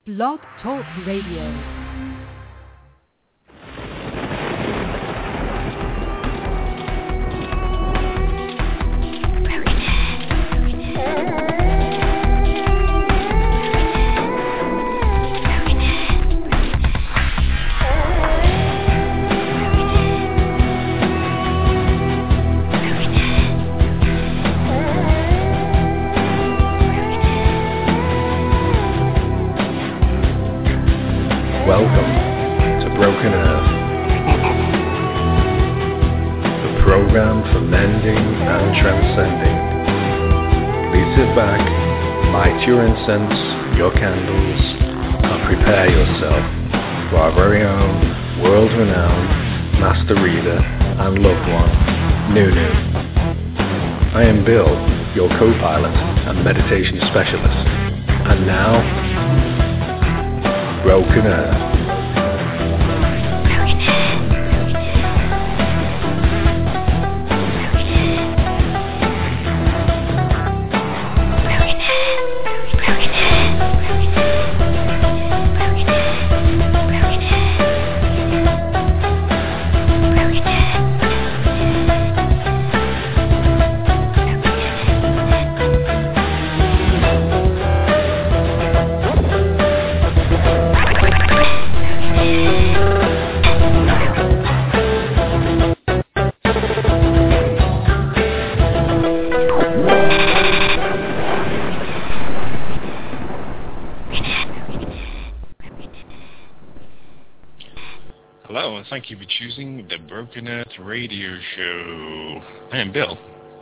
Blog Talk Radio. Welcome to Broken Earth, the program for mending and transcending. Please sit back, light your incense, your candles, and prepare yourself for our very own world-renowned master reader and loved one, Nunu. I am Bill, your co-pilot and meditation specialist, and now, Broken Earth. Thank you for choosing the Broken Earth Radio Show. I am Bill.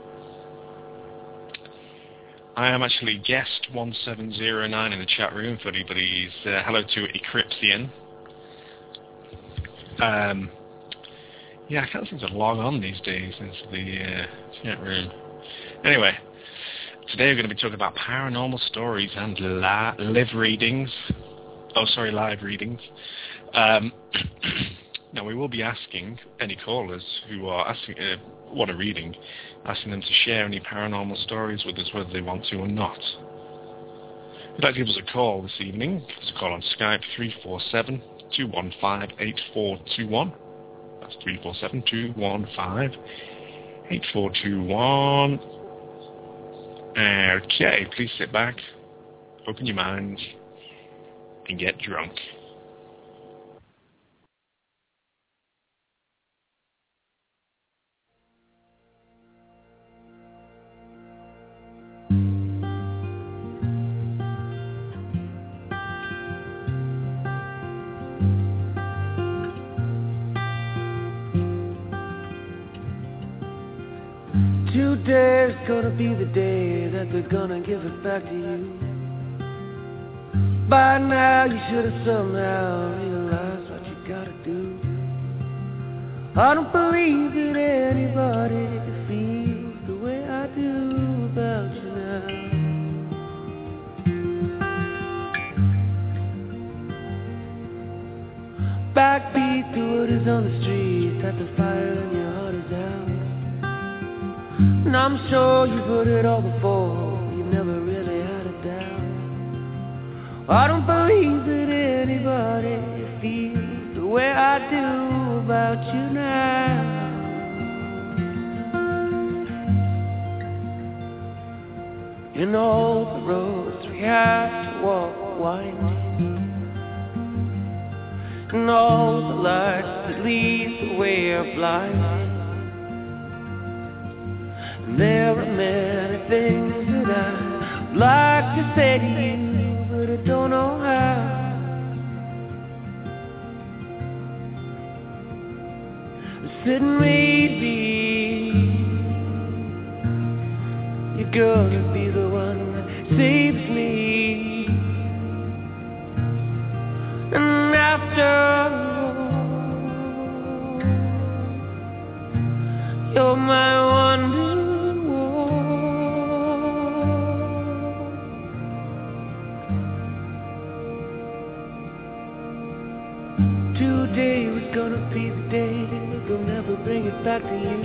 I am actually guest 1709 in the chat room for anybody's hello to Ecrypsian. Yeah, I can't seem to log on these days into the chat room. Anyway, today we're going to be talking about paranormal stories and live readings. Live readings. Now, we will be asking any callers who are want a reading, asking them to share any paranormal stories with us, whether they want to or not. If you'd like to give us a call this evening, give us a call on Skype, 347-215-8421. That's 347-215-8421. Okay, please sit back, open your minds, and get drunk. Today's gonna be the day that they're gonna give it back to you. By now you should have somehow realized what you gotta do. I don't believe that anybody feels the way I do about you now. Backbeat to what is on the streets, at the fire and your heart is out. And I'm sure you've heard it all before, you never really had it down. I don't believe that anybody feels the way I do about you now. You know the roads we have to walk winding, and all the lights that lead the way are blinding. There are many things that I'd like to say to you, but I don't know how. I said maybe you're gonna be the one that saves me. And after all, you're my wonder. Today was gonna be the day they'll never bring it back to you.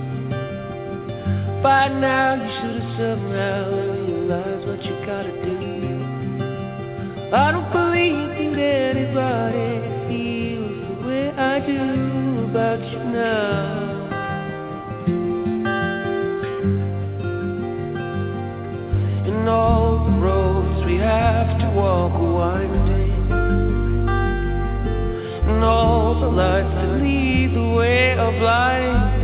By now you should have somehow realized what you gotta do. I don't believe that anybody feels the way I do about you now. And all the roads we have to walk are winding, and all the lights that lead the way are blinding.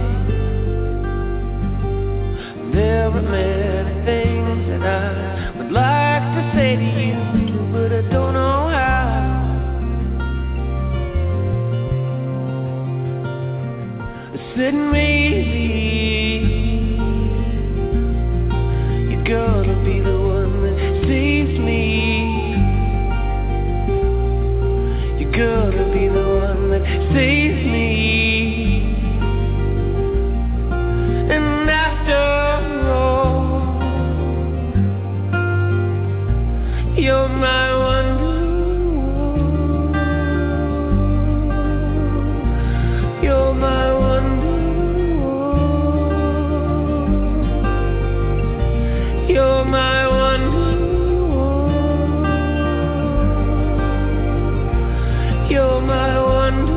There are many things that I would like to say to you, but I don't know how. I said maybe you're gonna be the one that saves me. You're gonna be the one that saves me. And after all, you're my wonder. You're my wonder. You're my wonder. You're my wonder.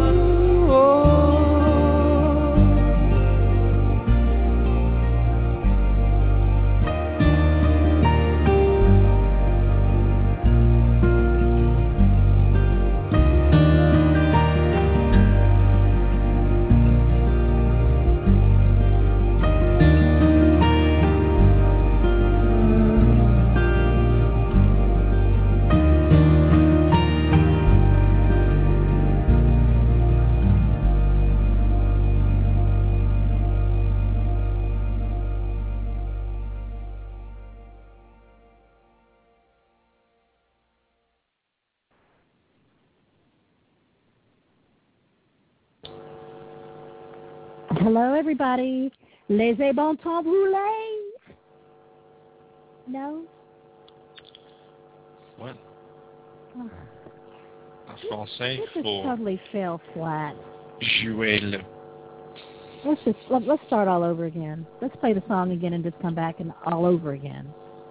Hello, everybody. Laissez bon temps brûler. No? What? Oh, A français this just for totally fell flat. jouer le... Let's start all over again. Let's play the song again and just come back and all over again.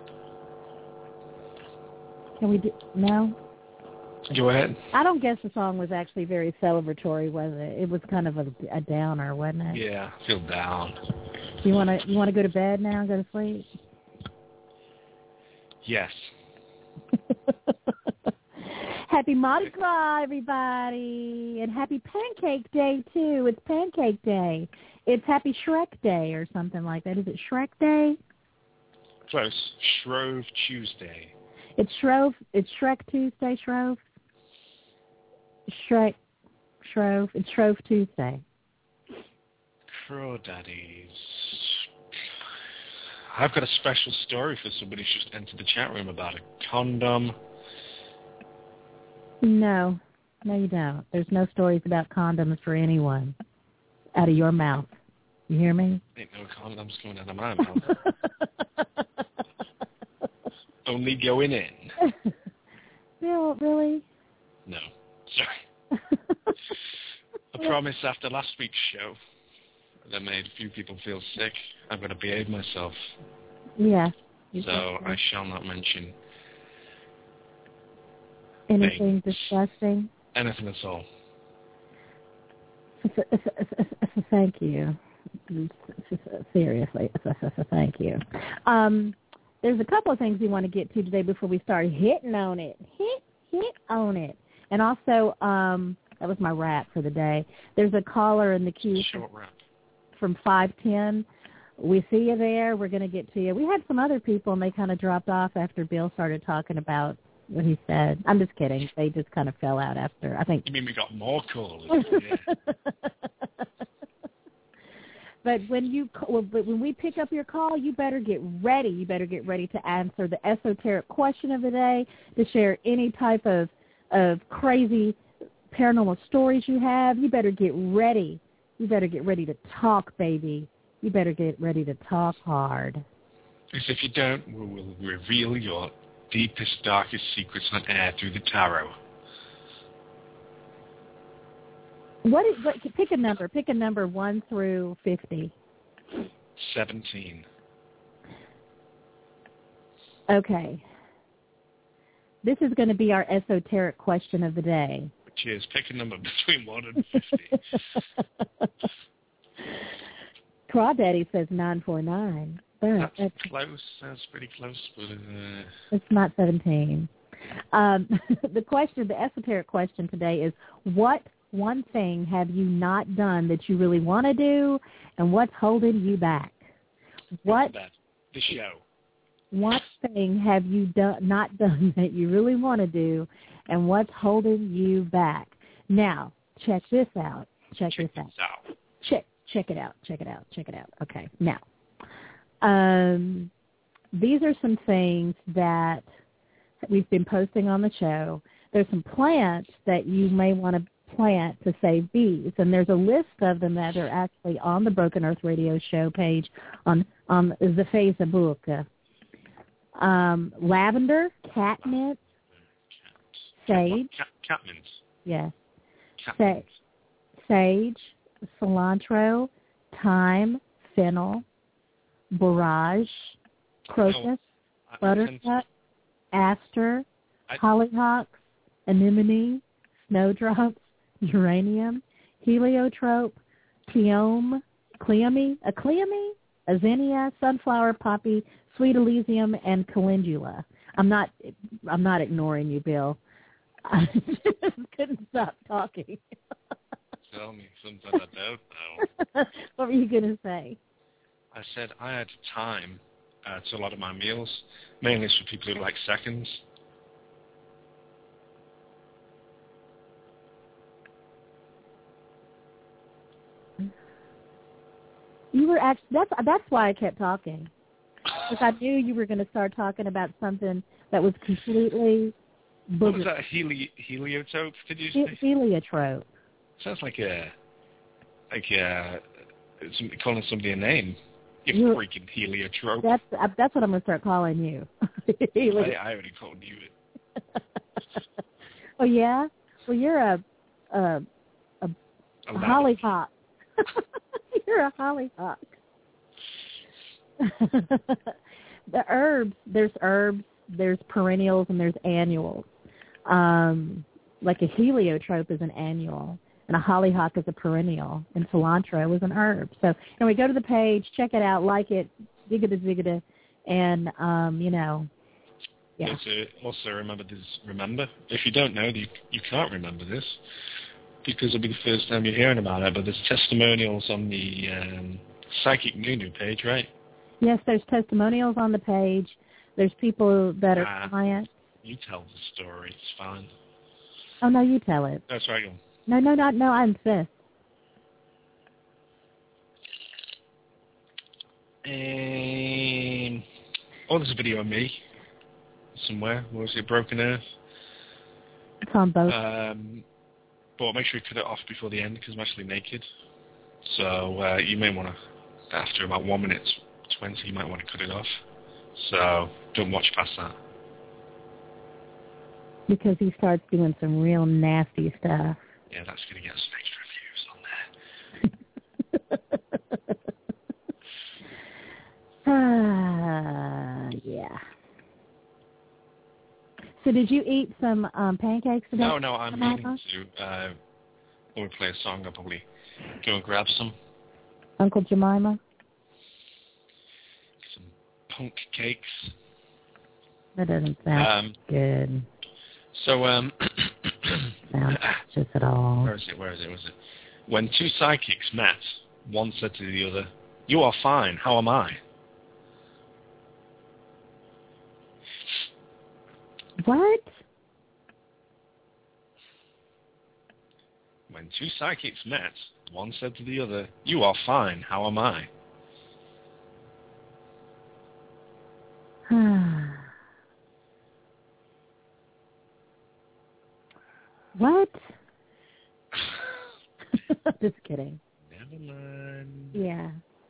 Can we do... No? Go ahead. I don't guess the song was actually very celebratory, was it? It was kind of a downer, wasn't it? Yeah, I feel down. You want to go to bed now, go to sleep? Yes. Happy Mardi Gras, everybody. And happy Pancake Day, too. It's Pancake Day. It's Happy Shrek Day or something like that. Is it Shrek Day? Close. Shrove Tuesday. It's Shrove. It's Shrek Tuesday, Shrove. Shrove. It's Shrove Tuesday. Crawdaddies. I've got a special story for somebody who's just entered the chat room about a condom. No, you don't. There's no stories about condoms for anyone out of your mouth. You hear me? Ain't no condoms coming out of my mouth. Only going in. Bill, really? No. Sorry. I promise after last week's show that made a few people feel sick, I'm going to behave myself. Yeah. So I shall not mention anything disgusting. Anything at all. Thank you. Seriously, thank you. There's a couple of things we want to get to today before we start hitting on it. Hit on it. And also, that was my rap for the day. There's a caller in the queue from 510. We see you there. We're going to get to you. We had some other people, and they kind of dropped off after Bill started talking about what he said. I'm just kidding. They just kind of fell out after, I think. You mean we got more callers? Yeah. But when we pick up your call, you better get ready. You better get ready to answer the esoteric question of the day, to share any type of crazy paranormal stories you have. You better get ready. You better get ready to talk, baby. You better get ready to talk hard. Because if you don't, we will reveal your deepest, darkest secrets on air through the tarot. Pick a number. Pick a number 1 through 50. 17. Okay. This is going to be our esoteric question of the day. Cheers. Pick a number between 1 and 50. Crawdaddy says 949. That's close. That's pretty close. But, it's not 17. The esoteric question today is, what one thing have you not done that you really want to do, and what's holding you back? What? The show. What thing have you not done that you really want to do, and what's holding you back? Now, check this out. Check it out. Okay, now, these are some things that we've been posting on the show. There's some plants that you may want to plant to save bees, and there's a list of them that are actually on the Broken Earth Radio Show page on the Facebook. Lavender, catnip, sage. Catmint. Yes. Sage, cilantro, thyme, fennel, borage, crocus, buttercup, aster, hollyhocks, anemone, snowdrops, geranium, heliotrope, cleome, azania, sunflower, poppy, sweet elysium, and calendula. I'm not ignoring you, Bill. I just couldn't stop talking. Tell me something I don't know. What were you going to say? I said I had time to a lot of my meals. Mainly it's for people who like seconds. You were actually that's why I kept talking, because I knew you were going to start talking about something that was completely booger. What was that? Heliotrope? Did you say? Heliotrope. Sounds like calling somebody a name. You freaking heliotrope. That's what I'm going to start calling you. I already called you it. Oh yeah? Well, you're a hollyhock. You're a hollyhock. There's herbs, there's perennials, and there's annuals. Like a heliotrope is an annual, and a hollyhock is a perennial, and cilantro is an herb. So, anyway, go to the page, check it out, like it, zigga-da, and, yeah. Also remember, if you don't know, you can't remember this, because it'll be the first time you're hearing about it, but there's testimonials on the Psychic Nunu page, right? Yes, there's testimonials on the page. There's people that are clients. You tell the story. It's fine. Oh, no, you tell it. That's right. No, I insist. There's a video of me somewhere. What was it? Broken Earth? It's on both. But make sure you cut it off before the end, because I'm actually naked. So you may want to, after about 1 minute 20, you might want to cut it off. So don't watch past that. Because he starts doing some real nasty stuff. Yeah, that's going to get some extra views on there. Yeah. So did you eat some pancakes today? No, I'm meaning to. When we play a song, I'll probably go and grab some. Uncle Jemima? Some punk cakes. That doesn't sound good. So, sounds just at all. Where is it? When two psychics met, one said to the other, "You are fine, how am I?" What? When two psychics met, one said to the other, "You are fine, how am I?" What? Just kidding. Never mind. Yeah.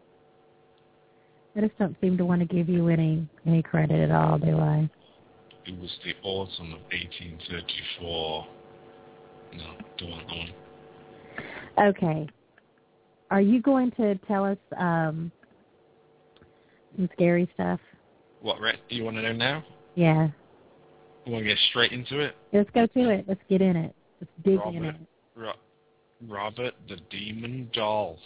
I just don't seem to want to give you any credit at all, do I? It was the autumn of 1834. No, go on. Okay. Are you going to tell us some scary stuff? What, Rhett? Do you want to know now? Yeah. We want to get straight into it? Let's go to it. Let's get in it. Let's dig in it. Robert the Demon Doll.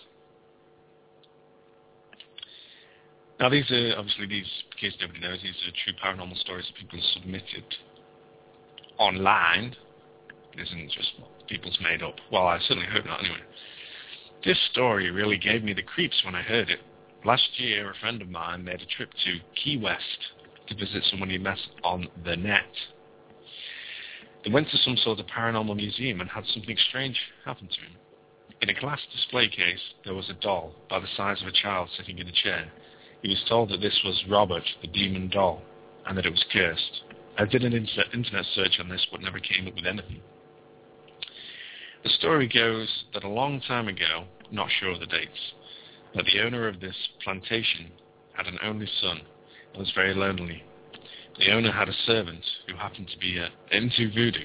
Now, these are, obviously, in case nobody knows, these are true paranormal stories that people submitted online. It isn't just people's made up. Well, I certainly hope not, anyway. This story really gave me the creeps when I heard it. Last year, a friend of mine made a trip to Key West to visit someone he met on the net. They went to some sort of paranormal museum and had something strange happen to him. In a glass display case, there was a doll by the size of a child sitting in a chair. He was told that this was Robert, the Demon Doll, and that it was cursed. I did an internet search on this, but never came up with anything. The story goes that a long time ago, not sure of the dates, that the owner of this plantation had an only son and was very lonely. The owner had a servant who happened to be into voodoo.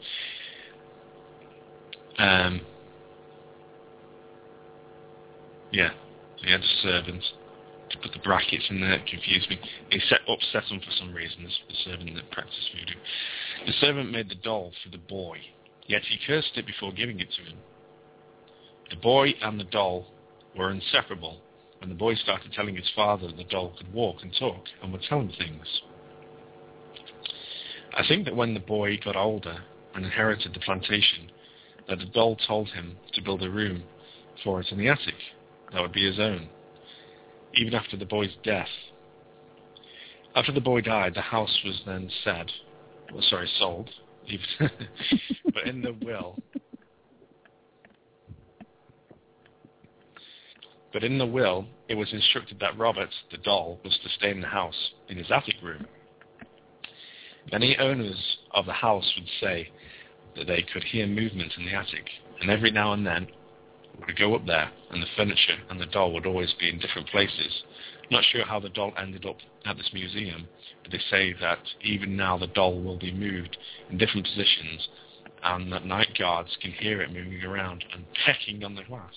He had a servant. To put the brackets in there, it confused me. He upset him for some reason, the servant that practiced voodoo. The servant made the doll for the boy, yet he cursed it before giving it to him. The boy and the doll were inseparable when the boy started telling his father that the doll could walk and talk and would tell him things. I think that when the boy got older and inherited the plantation, that the doll told him to build a room for it in the attic that would be his own, even after the boy's death. After the boy died, the house was then sold. But in the will, it was instructed that Robert, the doll, was to stay in the house, in his attic room. Many owners of the house would say that they could hear movement in the attic, and every now and then would go up there, and the furniture and the doll would always be in different places. Not sure how the doll ended up at this museum, but they say that even now the doll will be moved in different positions, and that night guards can hear it moving around and pecking on the glass.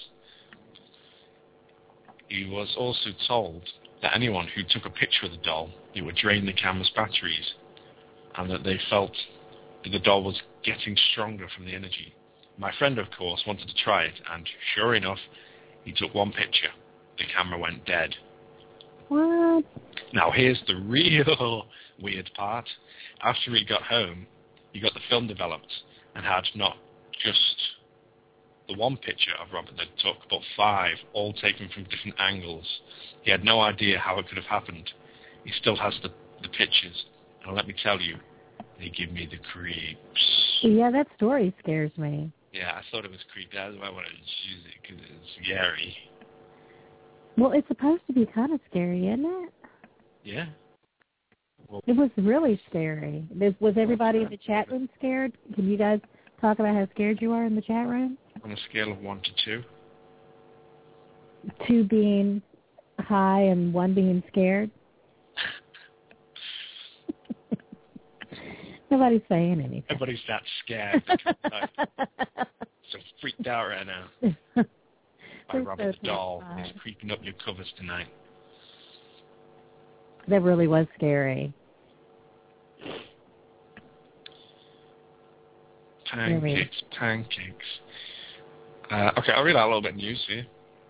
He was also told that anyone who took a picture of the doll, it would drain the camera's batteries, and that they felt that the doll was getting stronger from the energy. My friend, of course, wanted to try it, and sure enough, he took one picture. The camera went dead. What? Now, here's the real weird part. After he got home, he got the film developed and had not just the one picture of Robert that took, but 5, all taken from different angles. He had no idea how it could have happened. He still has the pictures, and let me tell you, they give me the creeps. Yeah, that story scares me. Yeah, I thought it was creepy. That's why I wanted to choose it, because it's scary. Well, it's supposed to be kind of scary, isn't it? Yeah. Well, it was really scary. Was everybody in the chat room scared? Can you guys talk about how scared you are in the chat room? On a scale of 1 to 2? 2 being high and 1 being scared? Nobody's saying anything. Everybody's that scared. So freaked out right now. By Robert the Doll. He's creeping up your covers tonight. That really was scary. Pancakes. Okay, I'll read out a little bit of news here.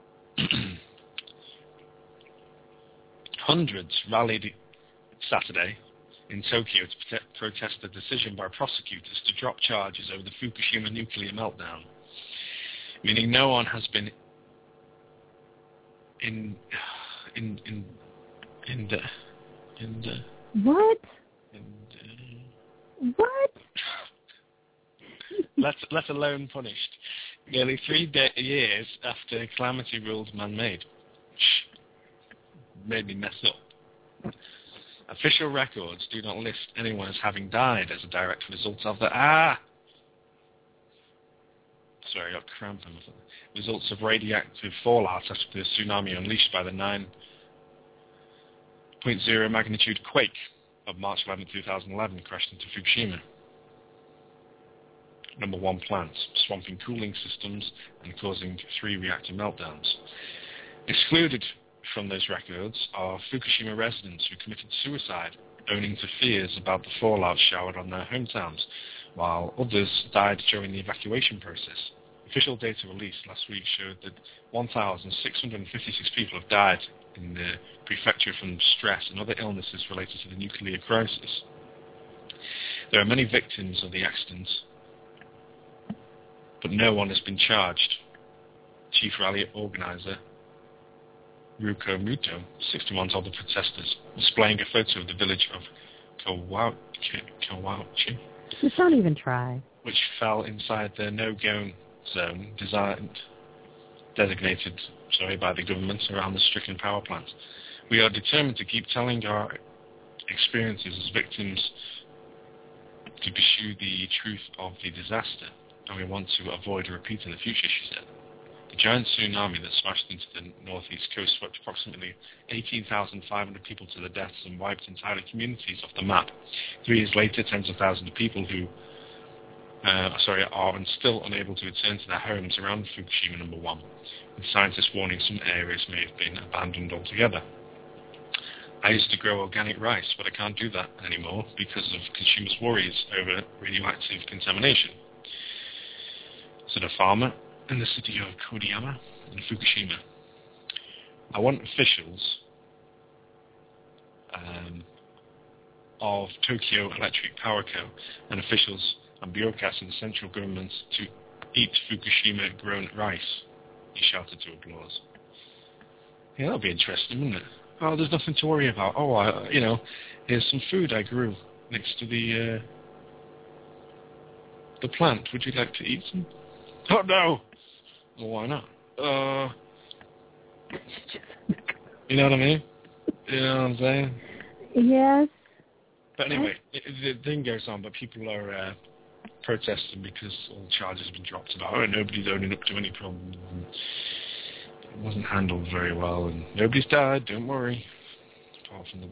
Hundreds rallied Saturday in Tokyo to protest the decision by prosecutors to drop charges over the Fukushima nuclear meltdown, meaning no one has been in the what? Let alone punished. Nearly 3 years after calamity ruled man-made. Made me mess up. Official records do not list anyone as having died as a direct result of the Sorry, I got cramp. Results of radioactive fallout after the tsunami unleashed by the 9.0 magnitude quake of March 11, 2011 crashed into Fukushima. Number 1 plants, swamping cooling systems and causing 3 reactor meltdowns. Excluded from those records are Fukushima residents who committed suicide owning to fears about the fallout showered on their hometowns, while others died during the evacuation process. Official data released last week showed that 1,656 people have died in the prefecture from stress and other illnesses related to the nuclear crisis. There are many victims of the accidents, but no one has been charged. Chief rally organizer Ruko Muto, 61, told the protesters, displaying a photo of the village of Kawauchi, Just don't even try. which fell inside the no-go zone designated by the government around the stricken power plant. We are determined to keep telling our experiences as victims to pursue the truth of the disaster, and we want to avoid a repeat in the future, she said. The giant tsunami that smashed into the northeast coast swept approximately 18,500 people to their deaths and wiped entire communities off the map. 3 years later, tens of thousands of people who are still unable to return to their homes around Fukushima No. 1, with scientists warning some areas may have been abandoned altogether. I used to grow organic rice, but I can't do that anymore because of consumers' worries over radioactive contamination, said a farmer in the city of Kodiyama in Fukushima. I want officials of Tokyo Electric Power Co. and officials and bureaucrats in the central government to eat Fukushima-grown rice, he shouted to applause. Yeah, that'll be interesting, wouldn't it? Oh, there's nothing to worry about. Oh, here's some food I grew next to the plant. Would you like to eat some? Oh, no! Well, why not? You know what I mean? You know what I'm saying? Yes. But anyway, the thing goes on, but people are protesting because all charges have been dropped about, nobody's owning up to any problems. It wasn't handled very well, and nobody's died, don't worry, apart from the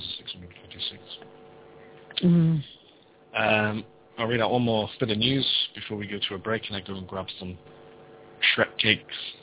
1,656. I'll read out one more bit of news before we go to a break, and I go and grab some Shrek cakes.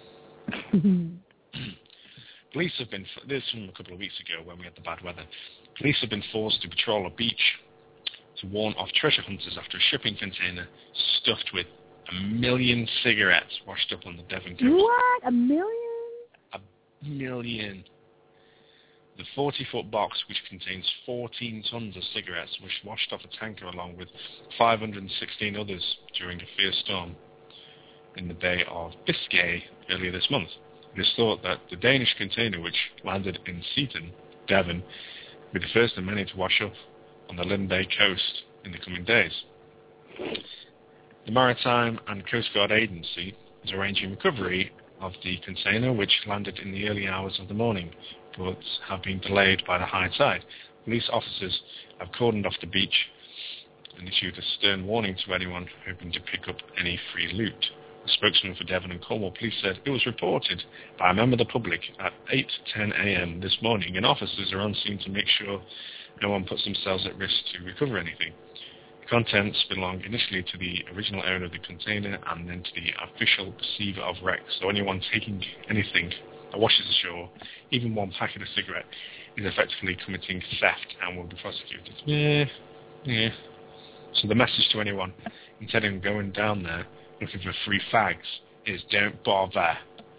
Police have been, this from a couple of weeks ago when we had the bad weather, police have been forced to patrol a beach to warn off treasure hunters after a shipping container stuffed with 1 million cigarettes washed up on the Devon coast. What? 1 million? 1 million. The 40-foot box, which contains 14 tons of cigarettes, was washed off a tanker along with 516 others during a fierce storm in the Bay of Biscay earlier this month. It is thought that the Danish container, which landed in Seaton, Devon, will be the first of many to wash up on the Lynn Bay coast in the coming days. The Maritime and Coast Guard Agency is arranging recovery of the container, which landed in the early hours of the morning, but have been delayed by the high tide. Police officers have cordoned off the beach and issued a stern warning to anyone hoping to pick up any free loot. A spokesman for Devon and Cornwall Police said it was reported by a member of the public at 8:10 a.m. this morning, and officers are on scene to make sure no one puts themselves at risk to recover anything. The contents belong initially to the original owner of the container and then to the official receiver of wrecks. So anyone taking anything that washes ashore, even one packet of cigarette, is effectively committing theft and will be prosecuted. Yeah. So the message to anyone intending on going down there looking for free fags is don't bother.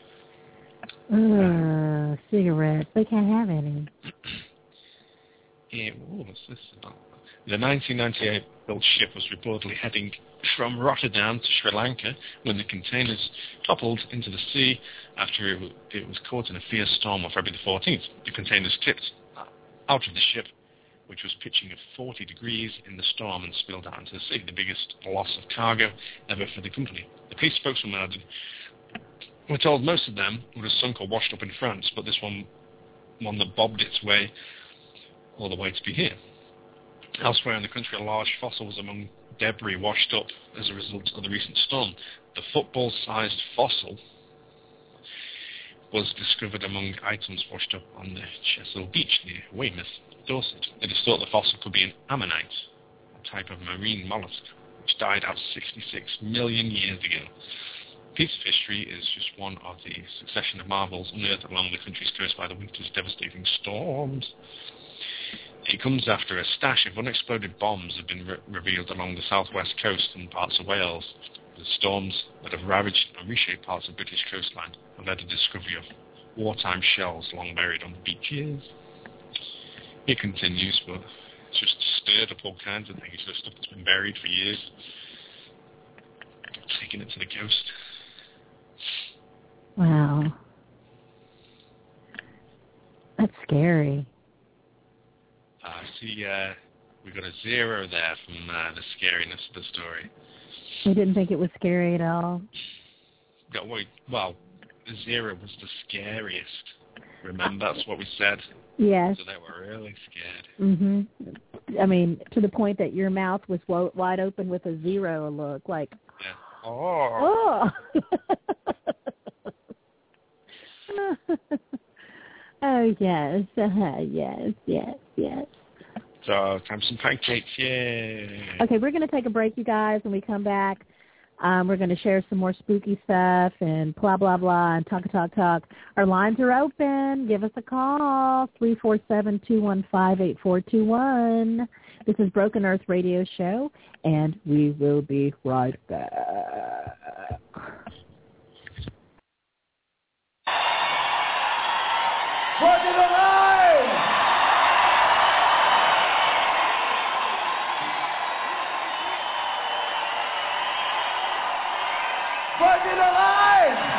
Cigarettes. They can't have any. Yeah, what's this about? The 1998 built ship was reportedly heading from Rotterdam to Sri Lanka when the containers toppled into the sea after it was caught in a fierce storm on February the 14th. The containers tipped out of the ship, which was pitching at 40 degrees in the storm, and spilled out into the sea, the biggest loss of cargo ever for the company. The police spokesman added, "We're told most of them would have sunk or washed up in France, but this one that bobbed its way all the way to be here." Elsewhere in the country, a large fossil was among debris washed up as a result of the recent storm. The football-sized fossil was discovered among items washed up on the Chesil Beach near Weymouth, Dorset. It is thought the fossil could be an ammonite, a type of marine mollusk, which died out 66 million years ago. A piece of history is just one of the succession of marvels unearthed along the country's coast by the winter's devastating storms. It comes after a stash of unexploded bombs have been revealed along the southwest coast and parts of Wales. The storms that have ravaged and reshaped parts of the British coastline have led to the discovery of wartime shells long buried on the beaches. It continues, but it's just stirred up all kinds of things, just stuff that's been buried for years. Taking it to the coast. Wow. That's scary. I see we got a 0 there from the scariness of the story. We didn't think it was scary at all. Well, 0 was the scariest. Remember, that's what we said. Yes. So they were really scared. Mm-hmm. I mean, to the point that your mouth was wide open with a 0 look, like, yeah. Oh. Oh, yes. Yes. So, time for some pancakes, yay! Okay, we're going to take a break, you guys. When we come back, we're going to share some more spooky stuff and blah, blah, blah, and talk. Our lines are open. Give us a call, 347-215-8421. This is Broken Earth Radio Show, and we will be right back. Broken alive! Broken alive!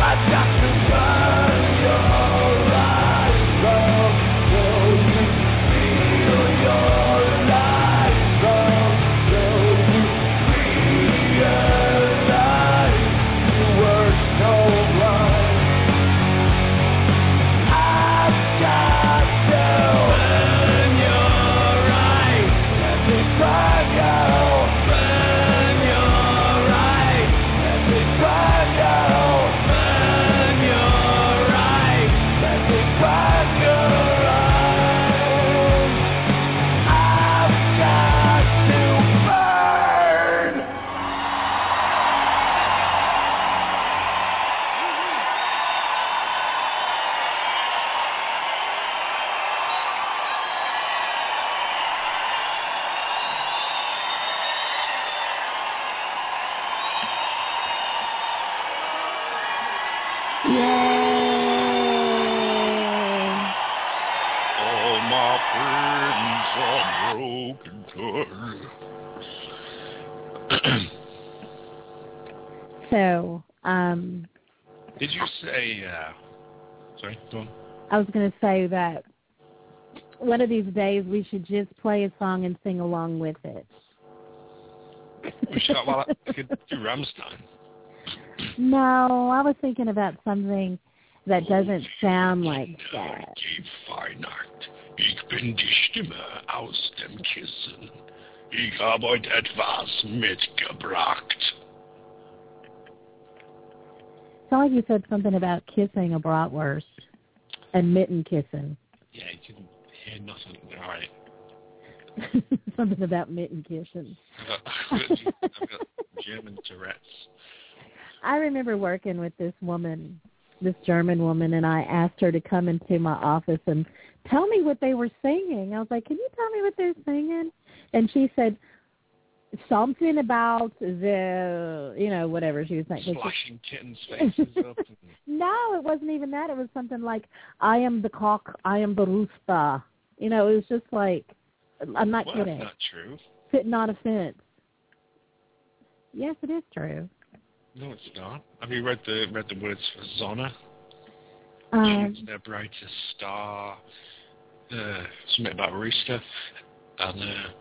So, did you say, sorry, go on. I was going to say that one of these days we should just play a song and sing along with it. We should, well, I could do Rammstein. No, I was thinking about something that doesn't sound like that. Die Weihnacht. Ich bin die Stimme aus dem Kissen. Ich habe heute etwas mitgebracht. Sound like you said something about kissing a bratwurst and mitten kissing. Yeah, you didn't hear nothing. All right. Something about mitten kissing. I've got German Tourette's. I remember working with this woman, this German woman, and I asked her to come into my office and tell me what they were singing. I was like, can you tell me what they're singing? And she said something about the, whatever she was saying. Slashing kittens' faces up. No, it wasn't even that. It was something like, I am the cock, I am the rooster. It was just like, I'm not kidding. That's not true. Sitting on a fence. Yes, it is true. No, it's not. Have you read the words for Zona? She's their brightest star. Something about rooster. And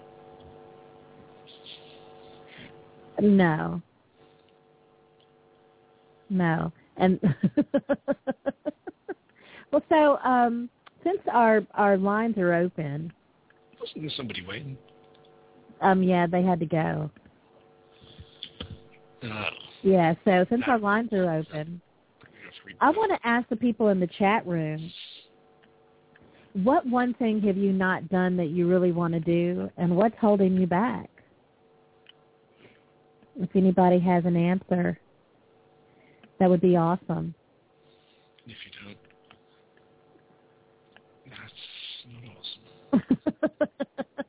no. And well, so since our lines are open. Wasn't there somebody waiting? Yeah, they had to go. Yeah, so since our lines are open, I want to ask the people in the chat room, what one thing have you not done that you really want to do, and what's holding you back? If anybody has an answer, that would be awesome. If you don't, that's not awesome.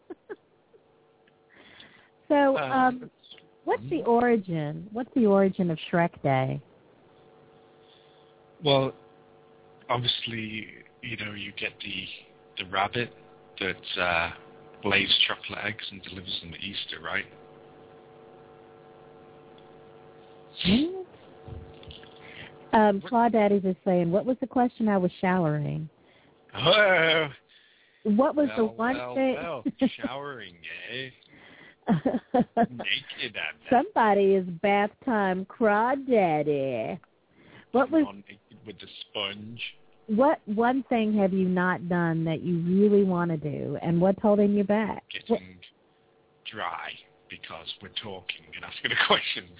So, what's the origin? What's the origin of Shrek Day? Well, obviously, you get the rabbit that lays chocolate eggs and delivers them at Easter, right? Claudaddy is saying, what was the question? I was showering. Oh. What was the one thing? Well, showering, eh? Naked at that. Somebody is bath time Crawdaddy. What was naked with the sponge? What one thing have you not done that you really want to do, and what's holding you back? Getting dry because we're talking and asking the questions.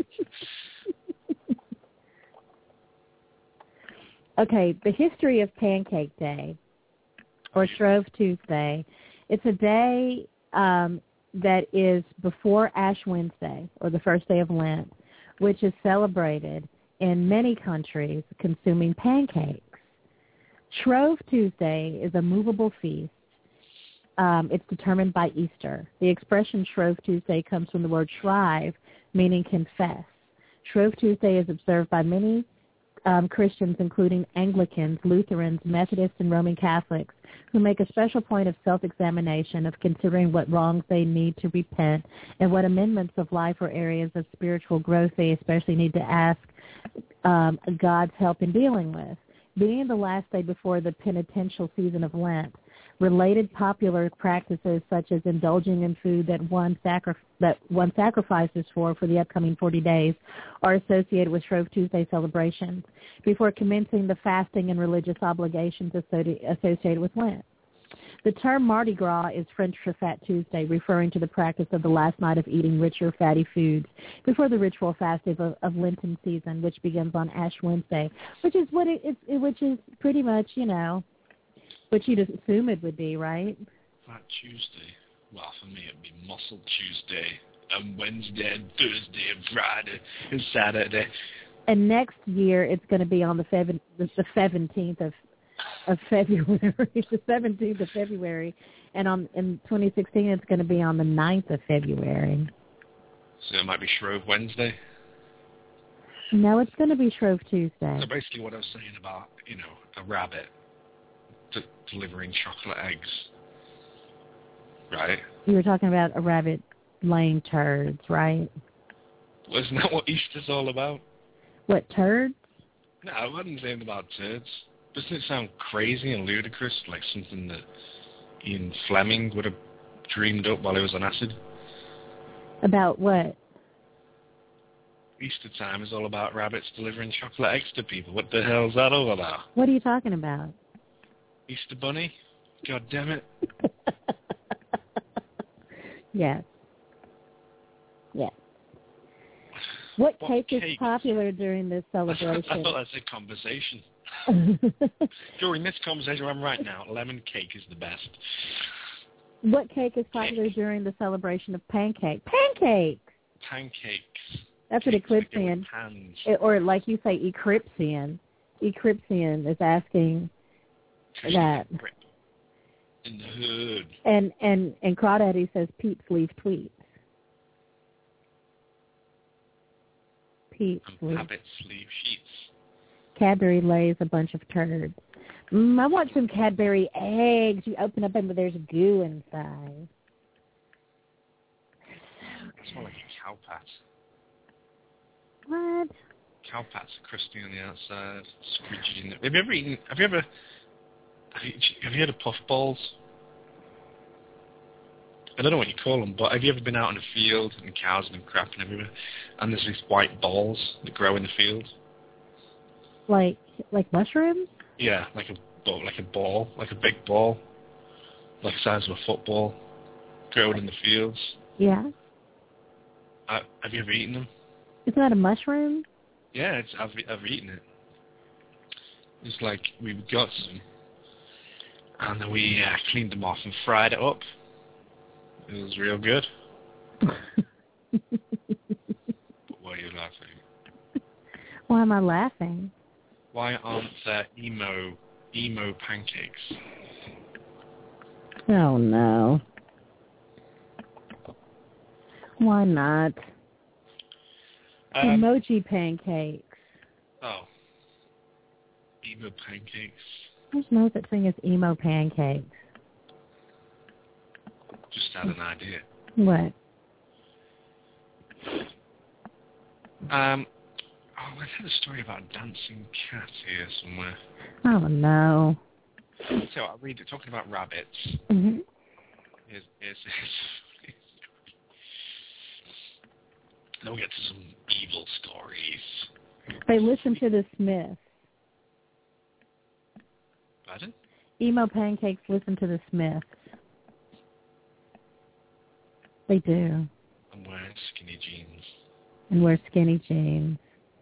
Okay, the history of Pancake Day, or Shrove Tuesday. It's a day that is before Ash Wednesday, or the first day of Lent, which is celebrated in many countries consuming pancakes. Shrove Tuesday is a movable feast. It's determined by Easter. The expression Shrove Tuesday comes from the word shrive, meaning confess. Shrove Tuesday is observed by many Christians, including Anglicans, Lutherans, Methodists, and Roman Catholics, who make a special point of self-examination, of considering what wrongs they need to repent and what amendments of life or areas of spiritual growth they especially need to ask God's help in dealing with. Being the last day before the penitential season of Lent, related popular practices such as indulging in food that one sacrifices for the upcoming 40 days are associated with Shrove Tuesday celebrations before commencing the fasting and religious obligations associated with Lent. The term Mardi Gras is French for Fat Tuesday, referring to the practice of the last night of eating richer, fatty foods before the ritual fast of Lenten season, which begins on Ash Wednesday, which is pretty much, what you'd assume it would be, right? Fat Tuesday. Well, for me, it'd be Muscle Tuesday, and Wednesday, and Thursday, and Friday, and Saturday. And next year, it's going to be on the 17th of February, the 17th of February, and in 2016, it's going to be on the 9th of February. So it might be Shrove Wednesday? No, it's going to be Shrove Tuesday. So basically what I was saying about, a rabbit delivering chocolate eggs, right? You were talking about a rabbit laying turds, right? Wasn't that what Easter's all about? What, turds? No, I wasn't saying about turds. Doesn't it sound crazy and ludicrous, like something that Ian Fleming would have dreamed up while he was on acid? About what? Easter time is all about rabbits delivering chocolate eggs to people. What the hell's that all about? What are you talking about? Easter Bunny? God damn it. Yes. Yes. What cake is popular during this celebration? I thought that's a conversation. During this conversation I'm right now, lemon cake is the best. What cake is popular during the celebration of pancake? Pancakes! Pancakes. That's what Eclipsian, or like you say, Eclipsian. Eclipsian is asking that. In the hood. And Crawdaddy says Peeps leave tweets. Peeps leave. Rabbits leave sheets. Cadbury lays a bunch of turds. I want some Cadbury eggs. You open up them, but there's goo inside. It's more like a cow pat. What? Cow pats are crusty on the outside, squidgy in the... Have you heard of puff balls? I don't know what you call them, but have you ever been out in a field and cows have been crapping everywhere, and there's these white balls that grow in the field? Like mushrooms? Yeah, like a ball, like a big ball, like the size of a football, growing in the fields. Yeah. Have you ever eaten them? Isn't that a mushroom? Yeah, I've eaten it. It's like we got some, and then we cleaned them off and fried it up. It was real good. Why are you laughing? Why am I laughing? Why aren't there emo pancakes? Oh, no. Why not? Emoji pancakes. Oh. Emo pancakes. There's no such thing as emo pancakes. Just had an idea. What? I had a story about a dancing cat here somewhere. Oh, no. So I'll read it. Talking about rabbits. Mm-hmm. Here's then we'll get to some evil stories. They listen to the Smiths. Pardon? Emo pancakes listen to the Smiths. They do. And wear skinny jeans. And wear skinny jeans.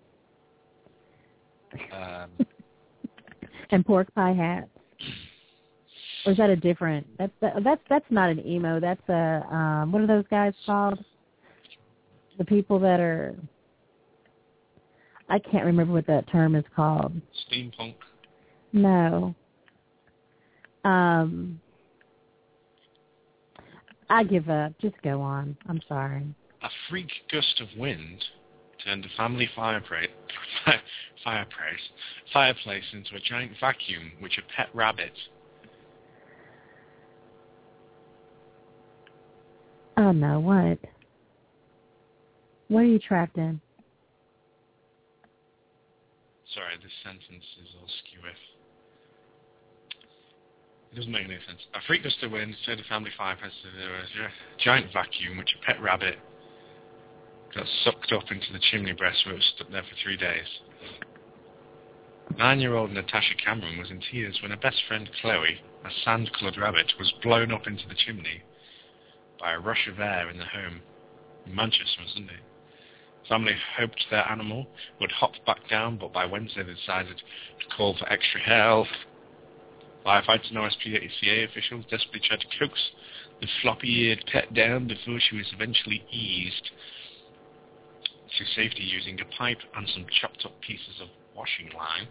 And pork pie hats. Or is that a different? That's not an emo. That's a what are those guys called? The people that are. I can't remember what that term is called. Steampunk. No. I give up. Just go on. I'm sorry. A freak gust of wind turned a family fireplace into a giant vacuum which a pet rabbit. Oh, no. What? What are you trapped in? Sorry, this sentence is all skewy. It doesn't make any sense. A freak gust of wind, so the family fire has a giant vacuum, which a pet rabbit got sucked up into the chimney breast where it was stuck there for 3 days. 9-year-old Natasha Cameron was in tears when her best friend Chloe, a sand-coloured rabbit, was blown up into the chimney by a rush of air in the home in Manchester on Sunday. Family hoped their animal would hop back down, but by Wednesday they decided to call for extra help. Firefighters and RSPCA officials desperately tried to coax the floppy-eared pet down before she was eventually eased to safety using a pipe and some chopped-up pieces of washing line.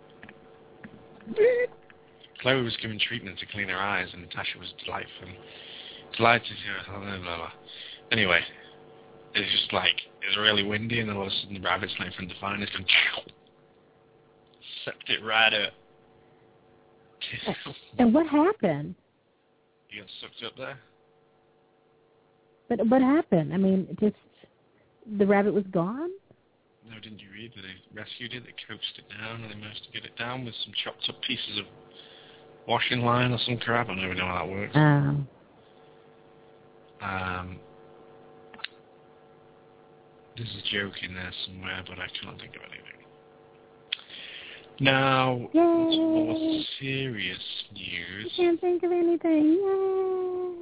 Chloe was given treatment to clean her eyes, and Natasha was delighted to see her. Blah, blah, blah. Anyway, it's just like, it's really windy, and then all of a sudden the rabbit's like from the vine is going, sucked it right up. And what happened? You got sucked up there? But what happened? I mean, just the rabbit was gone? No, didn't you read that they rescued it? They coaxed it down, and they managed to get it down with some chopped up pieces of washing line or some crap. I don't even know how that works. There's a joke in there somewhere, but I can't think of anything. Now, what's more serious news? I can't think of anything. Yay!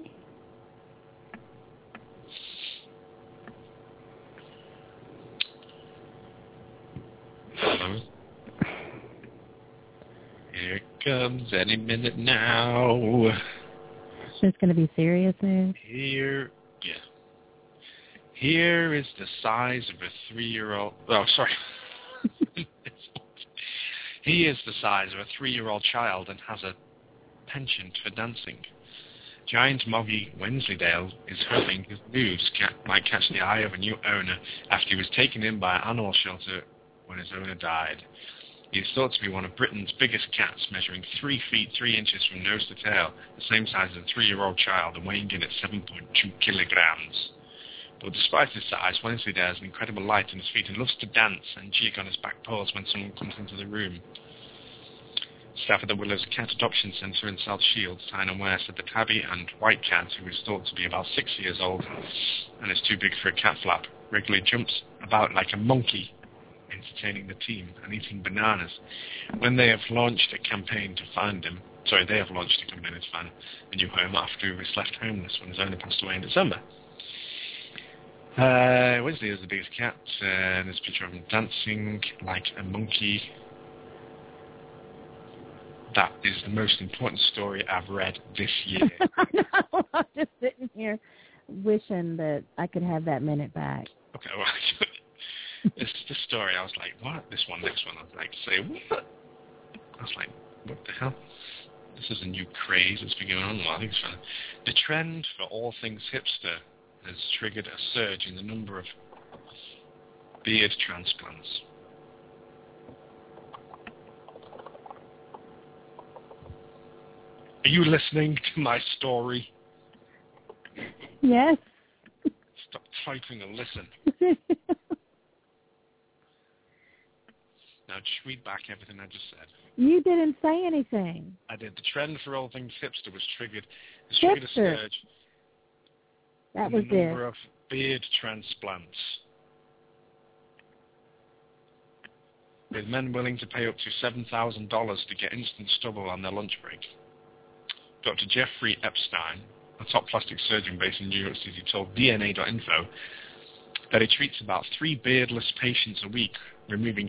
Here it comes any minute now. It's going to be serious news? Here is the size of a 3-year-old... Oh, sorry. He is the size of a 3-year-old child and has a penchant for dancing. Giant Moggy Wensleydale is hoping his moves might catch the eye of a new owner after he was taken in by an animal shelter when his owner died. He is thought to be one of Britain's biggest cats, measuring 3 feet 3 inches from nose to tail, the same size as a 3-year-old child, and weighing in at 7.2 kilograms. But despite his size, Wensleydale has an incredible light on his feet and loves to dance and jig on his back paws when someone comes into the room. Staff at the Willows Cat Adoption Centre in South Shields, Tyne and Ware, said the tabby and white cat, who is thought to be about 6 years old and is too big for a cat flap, regularly jumps about like a monkey, entertaining the team and eating bananas. When they have launched a campaign to find him, they have launched a campaign to find a new home after he was left homeless when his owner passed away in December. Wesley is the biggest cat, and there's a picture of him dancing like a monkey. That is the most important story I've read this year. I know. I'm just sitting here wishing that I could have that minute back. Okay, well, this story, I was like, what? Next one. I was like, say what? I was like, what the hell? This is a new craze that's been going on. Well, I think it's fun. The trend for all things hipster has triggered a surge in the number of beard transplants. Are you listening to my story? Yes. Stop typing and listen. Now just read back everything I just said. You didn't say anything. I did. The trend for all things hipster was triggered a surge. That was the number of beard transplants. With men willing to pay up to $7,000 to get instant stubble on their lunch break. Dr. Jeffrey Epstein, a top plastic surgeon based in New York City, told DNA.info that he treats about 3 beardless patients a week, removing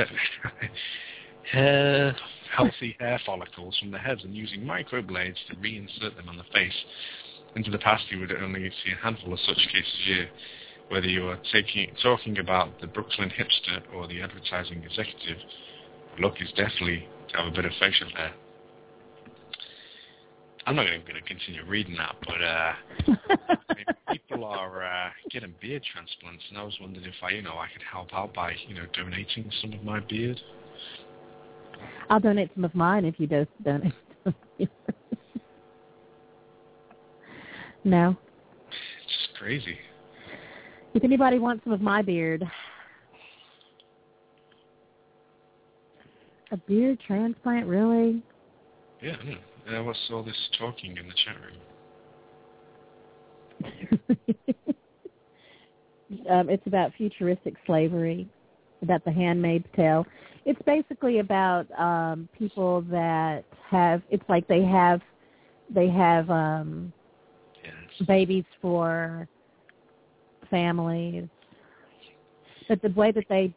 healthy hair follicles from their heads and using microblades to reinsert them on the face. Into the past, you would only see a handful of such cases a year. Whether you are talking about the Brooklyn hipster or the advertising executive, the look is definitely to have a bit of facial hair. I'm not even going to continue reading that, but I mean, people are getting beard transplants, and I was wondering if I could help out by, donating some of my beard. I'll donate some of mine if you donate some. No. It's just crazy. If anybody wants some of my beard, A beard transplant, really? Yeah, I know. What's all this talking in the chat room? It's about futuristic slavery, about the Handmaid's Tale. It's basically about people that have. It's like they have yes. babies for families, but the way that they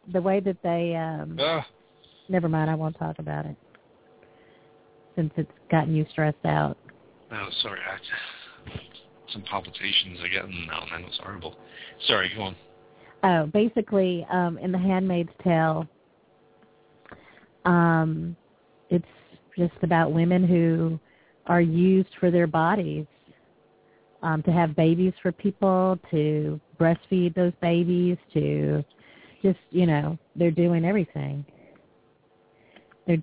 never mind, I won't talk about it since it's gotten you stressed out. No, sorry, some palpitations are getting now and then. It's horrible. Sorry, go on. Oh, basically, in The Handmaid's Tale, it's just about women who are used for their bodies, to have babies for people, to breastfeed those babies, to just, they're doing everything. So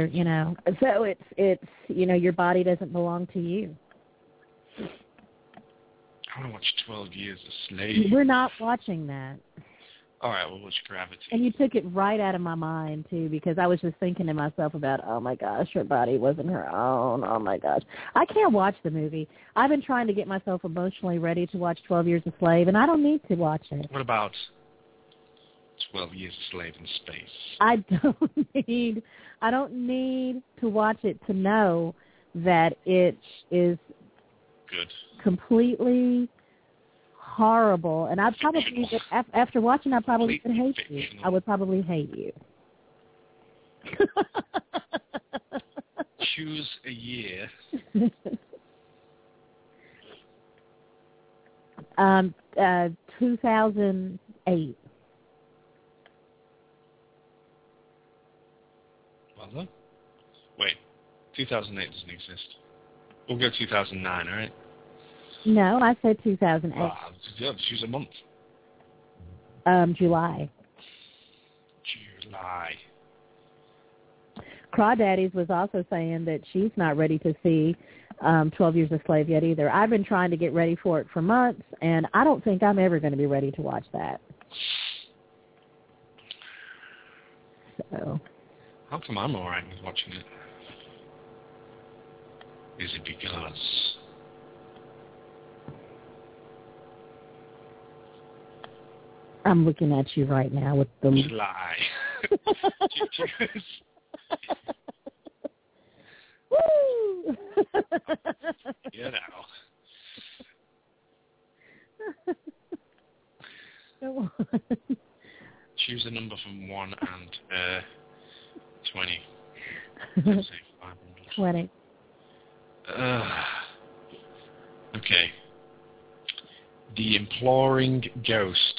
it's your body doesn't belong to you. I want to watch 12 Years a Slave. We're not watching that. All right, we'll watch Gravity. And you took it right out of my mind, too, because I was just thinking to myself about, oh, my gosh, her body wasn't her own. Oh, my gosh. I can't watch the movie. I've been trying to get myself emotionally ready to watch 12 Years a Slave, and I don't need to watch it. What about 12 Years a Slave in Space? I don't need to watch it to know that it is good, completely horrible, and I'd probably, after watching, I probably would hate you. I would probably hate you. Choose a year. 2008. Well done. Wait, 2008 doesn't exist. We'll go 2009, all right? No, I said 2008. Choose a month. July. July. Crawdaddies was also saying that she's not ready to see 12 Years a Slave yet either. I've been trying to get ready for it for months, and I don't think I'm ever going to be ready to watch that. So. How come I'm all right with watching it? Is it because... I'm looking at you right now with the... July. Woo! You know. Go on. Choose a number from 1 and 20. Let's say 500. 20. Okay. The Imploring Ghost.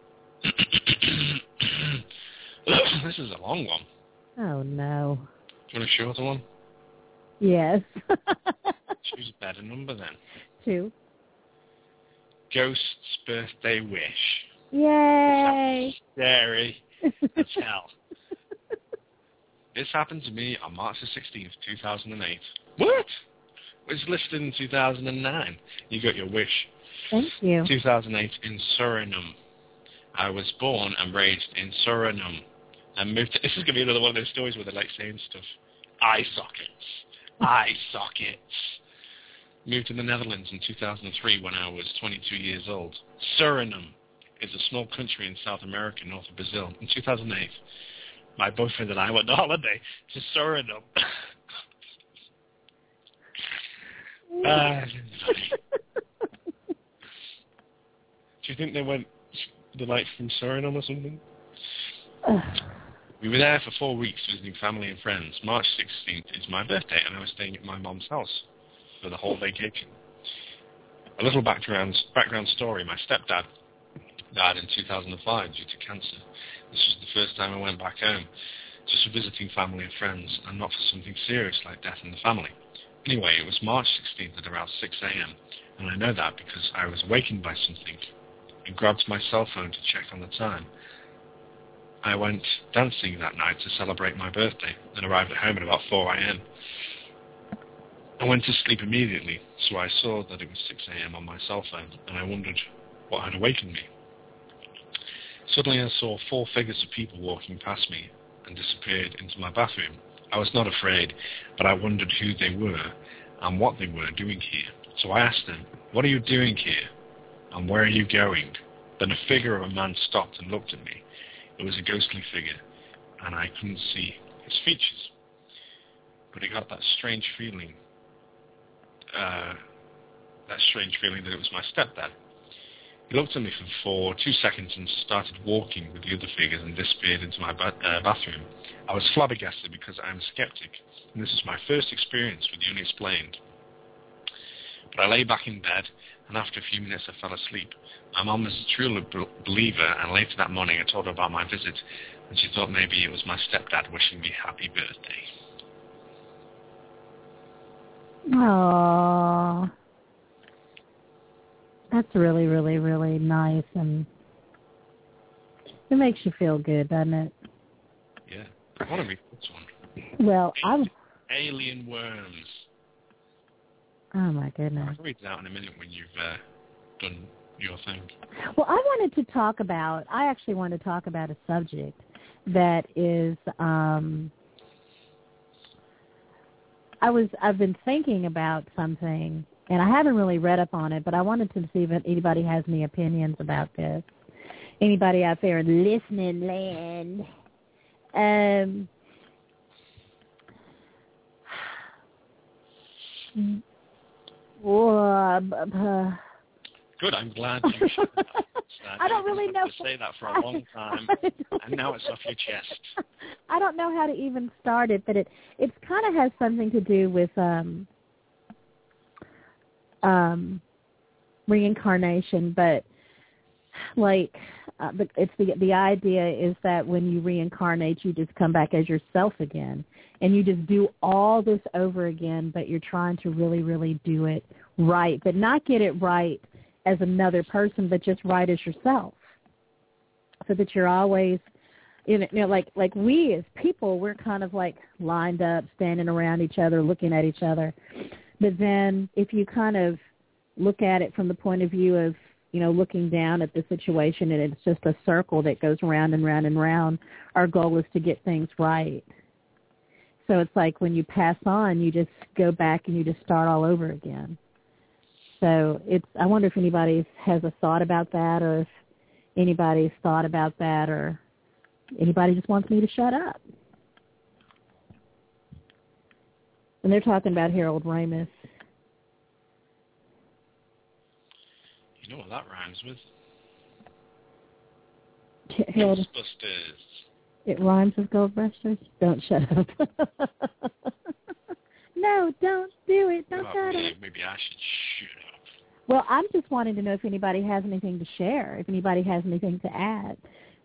This is a long one. Oh, no. Do you want a shorter one? Yes. Choose a better number then. 2. Ghost's Birthday Wish. Yay! Scary as hell. This happened to me on March the 16th, 2008. What? It was listed in 2009. You got your wish. Thank you. 2008 in Suriname. I was born and raised in Suriname. I moved to... This is going to be another one of those stories where they like saying stuff. Eye sockets. Eye sockets. Moved to the Netherlands in 2003 when I was 22 years old. Suriname is a small country in South America, north of Brazil. In 2008, my boyfriend and I went on holiday to Suriname. Do you think they went like from Suriname or something? We were there for 4 weeks visiting family and friends. March 16th is my birthday, and I was staying at my mom's house for the whole vacation. A little background story. My stepdad died in 2005 due to cancer. This was the first time I went back home, just for visiting family and friends, and not for something serious like death in the family. Anyway, it was March 16th at around 6 a.m., and I know that because I was awakened by something and grabbed my cell phone to check on the time. I went dancing that night to celebrate my birthday and arrived at home at about 4 a.m. I went to sleep immediately, so I saw that it was 6 a.m. on my cell phone, and I wondered what had awakened me. Suddenly I saw 4 figures of people walking past me, and disappeared into my bathroom. I was not afraid, but I wondered who they were and what they were doing here. So I asked them, "What are you doing here? And where are you going?" Then a figure of a man stopped and looked at me. It was a ghostly figure, and I couldn't see his features. But I got that strange feeling that it was my stepdad. He looked at me for 2 seconds and started walking with the other figures and disappeared into my bathroom. I was flabbergasted because I'm a skeptic, and this is my first experience with the unexplained. But I lay back in bed, and after a few minutes I fell asleep. My mom is a true believer, and later that morning I told her about my visit, and she thought maybe it was my stepdad wishing me happy birthday. Aww. That's really, really, really nice, and it makes you feel good, doesn't it? Yeah. I want to read this one. Well, Alien worms. Oh, my goodness. I'll read it out in a minute when you've done your thing. Well, I actually wanted to talk about a subject that is, I've been thinking about something, and I haven't really read up on it, but I wanted to see if anybody has any opinions about this. Anybody out there in listening land? Good, I'm glad you shared that. I don't really know. To say that for a long time, and now it's off your chest. I don't know how to even start it, but it kind of has something to do with reincarnation, but like it's the idea is that when you reincarnate, you just come back as yourself again, and you just do all this over again, but you're trying to really, really do it right, but not get it right as another person, but just right as yourself, so that you're always, like we as people, we're kind of like lined up, standing around each other, looking at each other. But then if you kind of look at it from the point of view of, looking down at the situation, and it's just a circle that goes round and round and round, our goal is to get things right. So it's like when you pass on, you just go back and you just start all over again. So I wonder if anybody has a thought about that, or if anybody's thought about that, or anybody just wants me to shut up. And they're talking about Harold Ramis. You know what that rhymes with? Harold. Ghostbusters. It rhymes with Ghostbusters? Don't shut up. No, don't do it. Don't shut up. Maybe I should shut up. Well, I'm just wanting to know if anybody has anything to share, if anybody has anything to add.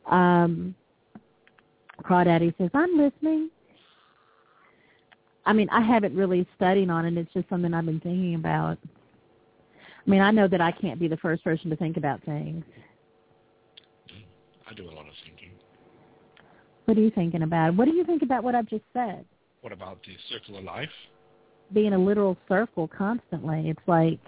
Crawdaddy says, I'm listening. I mean, I haven't really studied on it. It's just something I've been thinking about. I mean, I know that I can't be the first person to think about things. I do a lot of thinking. What are you thinking about? What do you think about what I've just said? What about the circle of life? Being a literal circle constantly. It's like...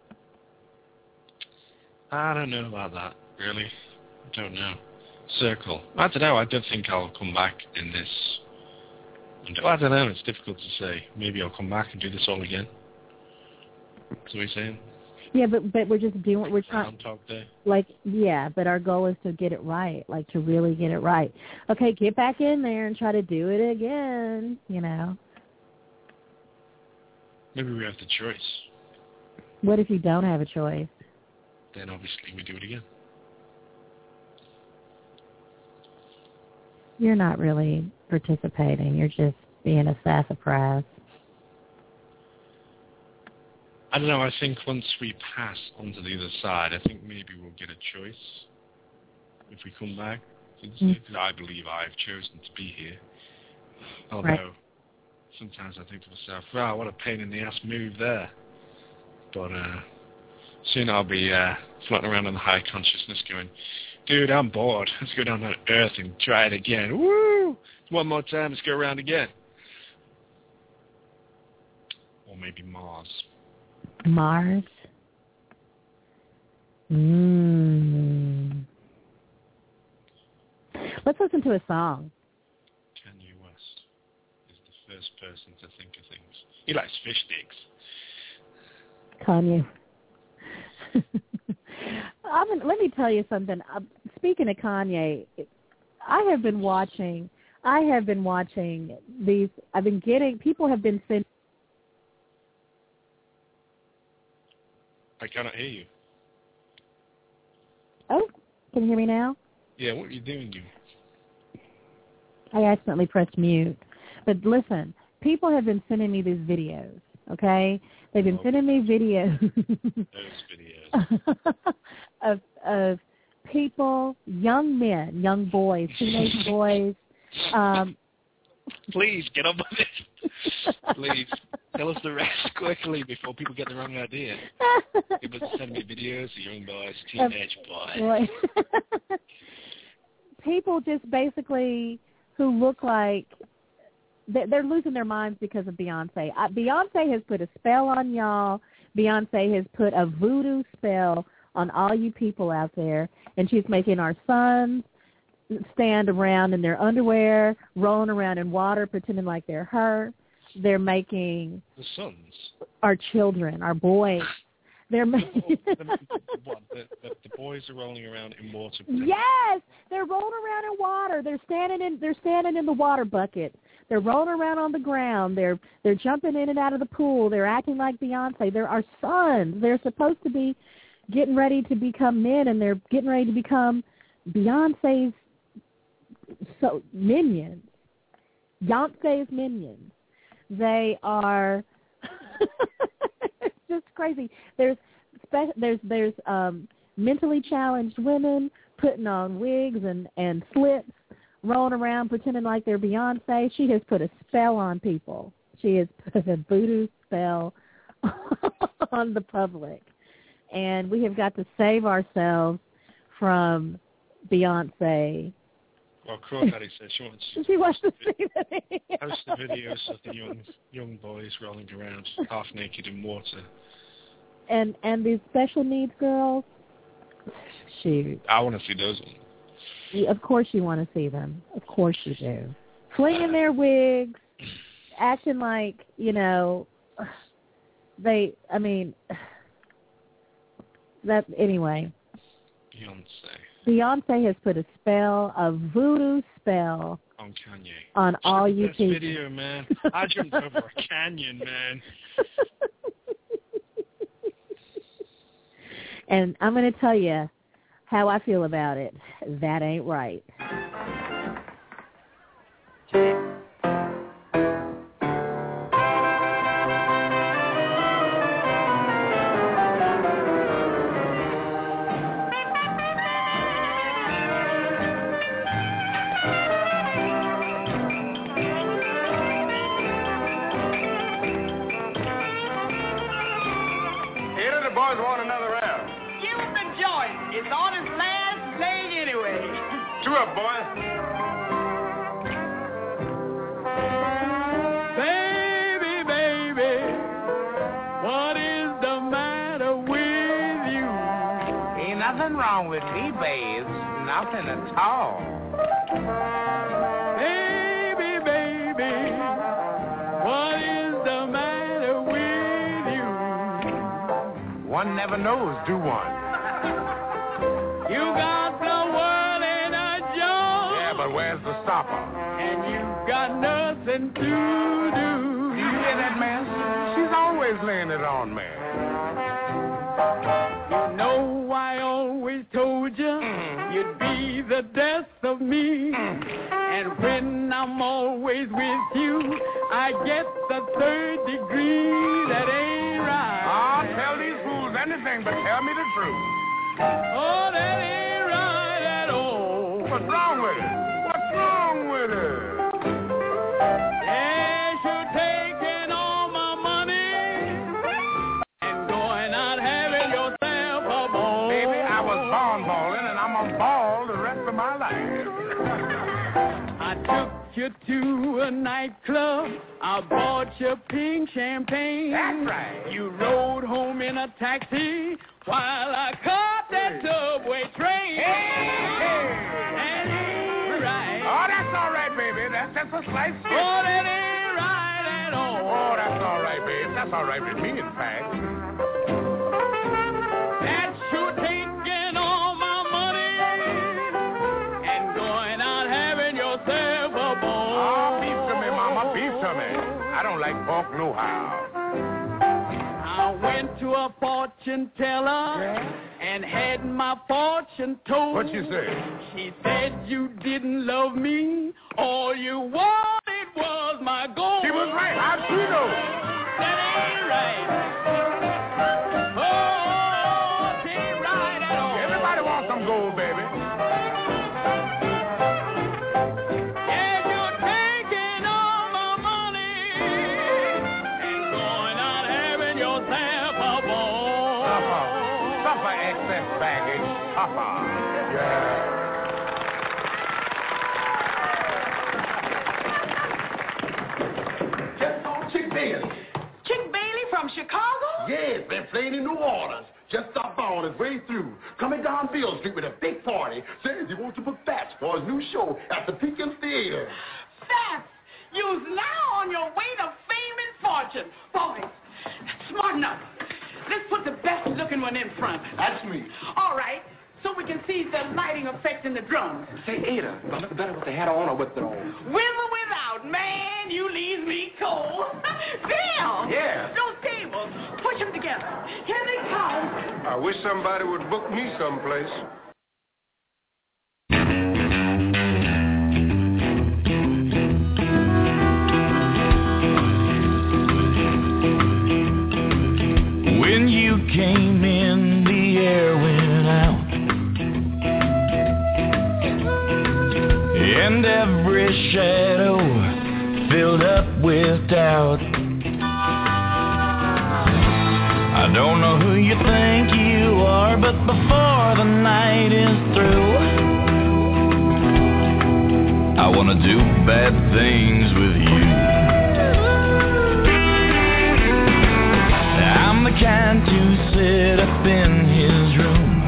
I don't know about that, really. I don't know. Circle. I don't know. I don't think I'll come back in this. I don't know. It's difficult to say. Maybe I'll come back and do this all again. That's what you're saying? Yeah, but we're just doing what we're trying. Talk Day. Like, yeah, but our goal is to get it right, like to really get it right. Okay, get back in there and try to do it again, Maybe we have the choice. What if you don't have a choice? Then obviously we do it again. You're not really participating. You're just being a sassafras. I don't know. I think once we pass onto the other side, I think maybe we'll get a choice if we come back. Because I believe I've chosen to be here. Although sometimes I think to myself, wow, what a pain in the ass move there. But soon I'll be floating around in the high consciousness going, dude, I'm bored. Let's go down to Earth and try it again. Woo! One more time, let's go around again. Or maybe Mars. Mars? Let's listen to a song. first person to think of things. He likes fish sticks. Kanye. Let me tell you something. Speaking of Kanye, I have been watching these. People have been sending. I cannot hear you. Oh, can you hear me now? Yeah, what are you doing, you? I accidentally pressed mute. But listen, people have been sending me these videos, okay? They've been sending me videos. Those videos. of people, young men, young boys, teenage boys. Please, get on with it. Please, tell us the rest quickly before people get the wrong idea. People send me videos of young boys, teenage boys. People just basically who look like they're losing their minds because of Beyonce. Beyonce has put a spell on y'all. Beyonce has put a voodoo spell on all you people out there, and she's making our sons stand around in their underwear, rolling around in water, pretending like they're her. They're making the sons, our children, our boys. They're making what? The boys are rolling around in water. Yes, they're rolling around in water. They're standing in the water bucket. They're rolling around on the ground. They're jumping in and out of the pool. They're acting like Beyonce. They're our sons. They're supposed to be getting ready to become men, and they're getting ready to become Beyonce's minions. Beyonce's minions. They are it's just crazy. There's mentally challenged women putting on wigs and slips, rolling around pretending like they're Beyonce. She has put a spell on people. She has put a voodoo spell on the public. And we have got to save ourselves from Beyonce. Well, Crawdaddy says she wants to see the videos. Post the videos of the young boys rolling around half naked in water. And these special needs girls, shoot. I want to see those ones. Of course you want to see them. Of course you do. Flinging their wigs, acting like, anyway. Beyonce has put a voodoo spell on Kanye. On all you people. This video, man. I jumped over a canyon, man. And I'm going to tell you how I feel about it. That ain't right. With me, babes, nothing at all. Baby, what is the matter with you? One never knows, do one? You got the world in a jar. Yeah, but where's the stopper? And you've got nothing to do. You hear that, man? She's always laying it on me. You know I always told you you'd be the death of me. And when I'm always with you, I get the third degree. That ain't right. I'll tell these fools anything but tell me the truth. Oh, that ain't right at all. What's wrong with it? What's wrong with it? Yes, you're taking all my money and going out having yourself a ball. Baby, I was born balling, and I'm a ball the rest of my life. I took you to a nightclub. I bought you pink champagne. That's right. You rode home in a taxi while I caught that subway train. Hey. That ain't right. Oh, that's all right, baby. That's just a slight slip. Oh, that ain't right. That's all right with me, in fact. That's sure taking all my money and going out having yourself a ball. Oh, beef to me, Mama, beef to me. I don't like pork no how. I went to a fortune teller and had my fortune told. What you say? She said you didn't love me. All you wanted was my gold. She was right. How'd she know? That ain't right. Oh, it ain't right at all. Everybody wants some gold, baby. And you're taking all my money and going out having yourself a ball. Suffer excess baggage. Suffer. Yeah. Just saw Chick Bailey. Chick Bailey from Chicago? Yes, been playing in New Orleans. Just stopped by on his way through. Coming down Beale Street with a big party. Says he wants to book bats for his new show at the Pekin Theater. Fats, you's now on your way to fame and fortune. Boys, smart enough. Let's put the best looking one in front. That's me. All right, so we can see the lighting effect in the drums. Say, Ada, do I look better with the hat on or with the on? With or without, man, you leave me cold. Bill! Yeah? Those tables, push them together. Here they come. I wish somebody would book me someplace. When you came in, the air went out, and every shadow filled up with doubt. I don't know who you think you are, but before the night is through, I wanna do bad things with you. I'm the kind to sit up in his room,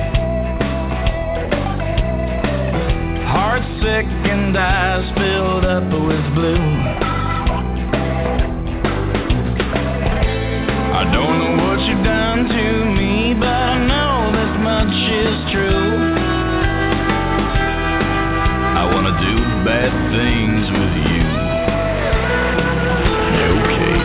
heart sick and eyes filled up with blue. I don't know what you've done to me, but I know this much is true. I wanna do bad things with you. Okay.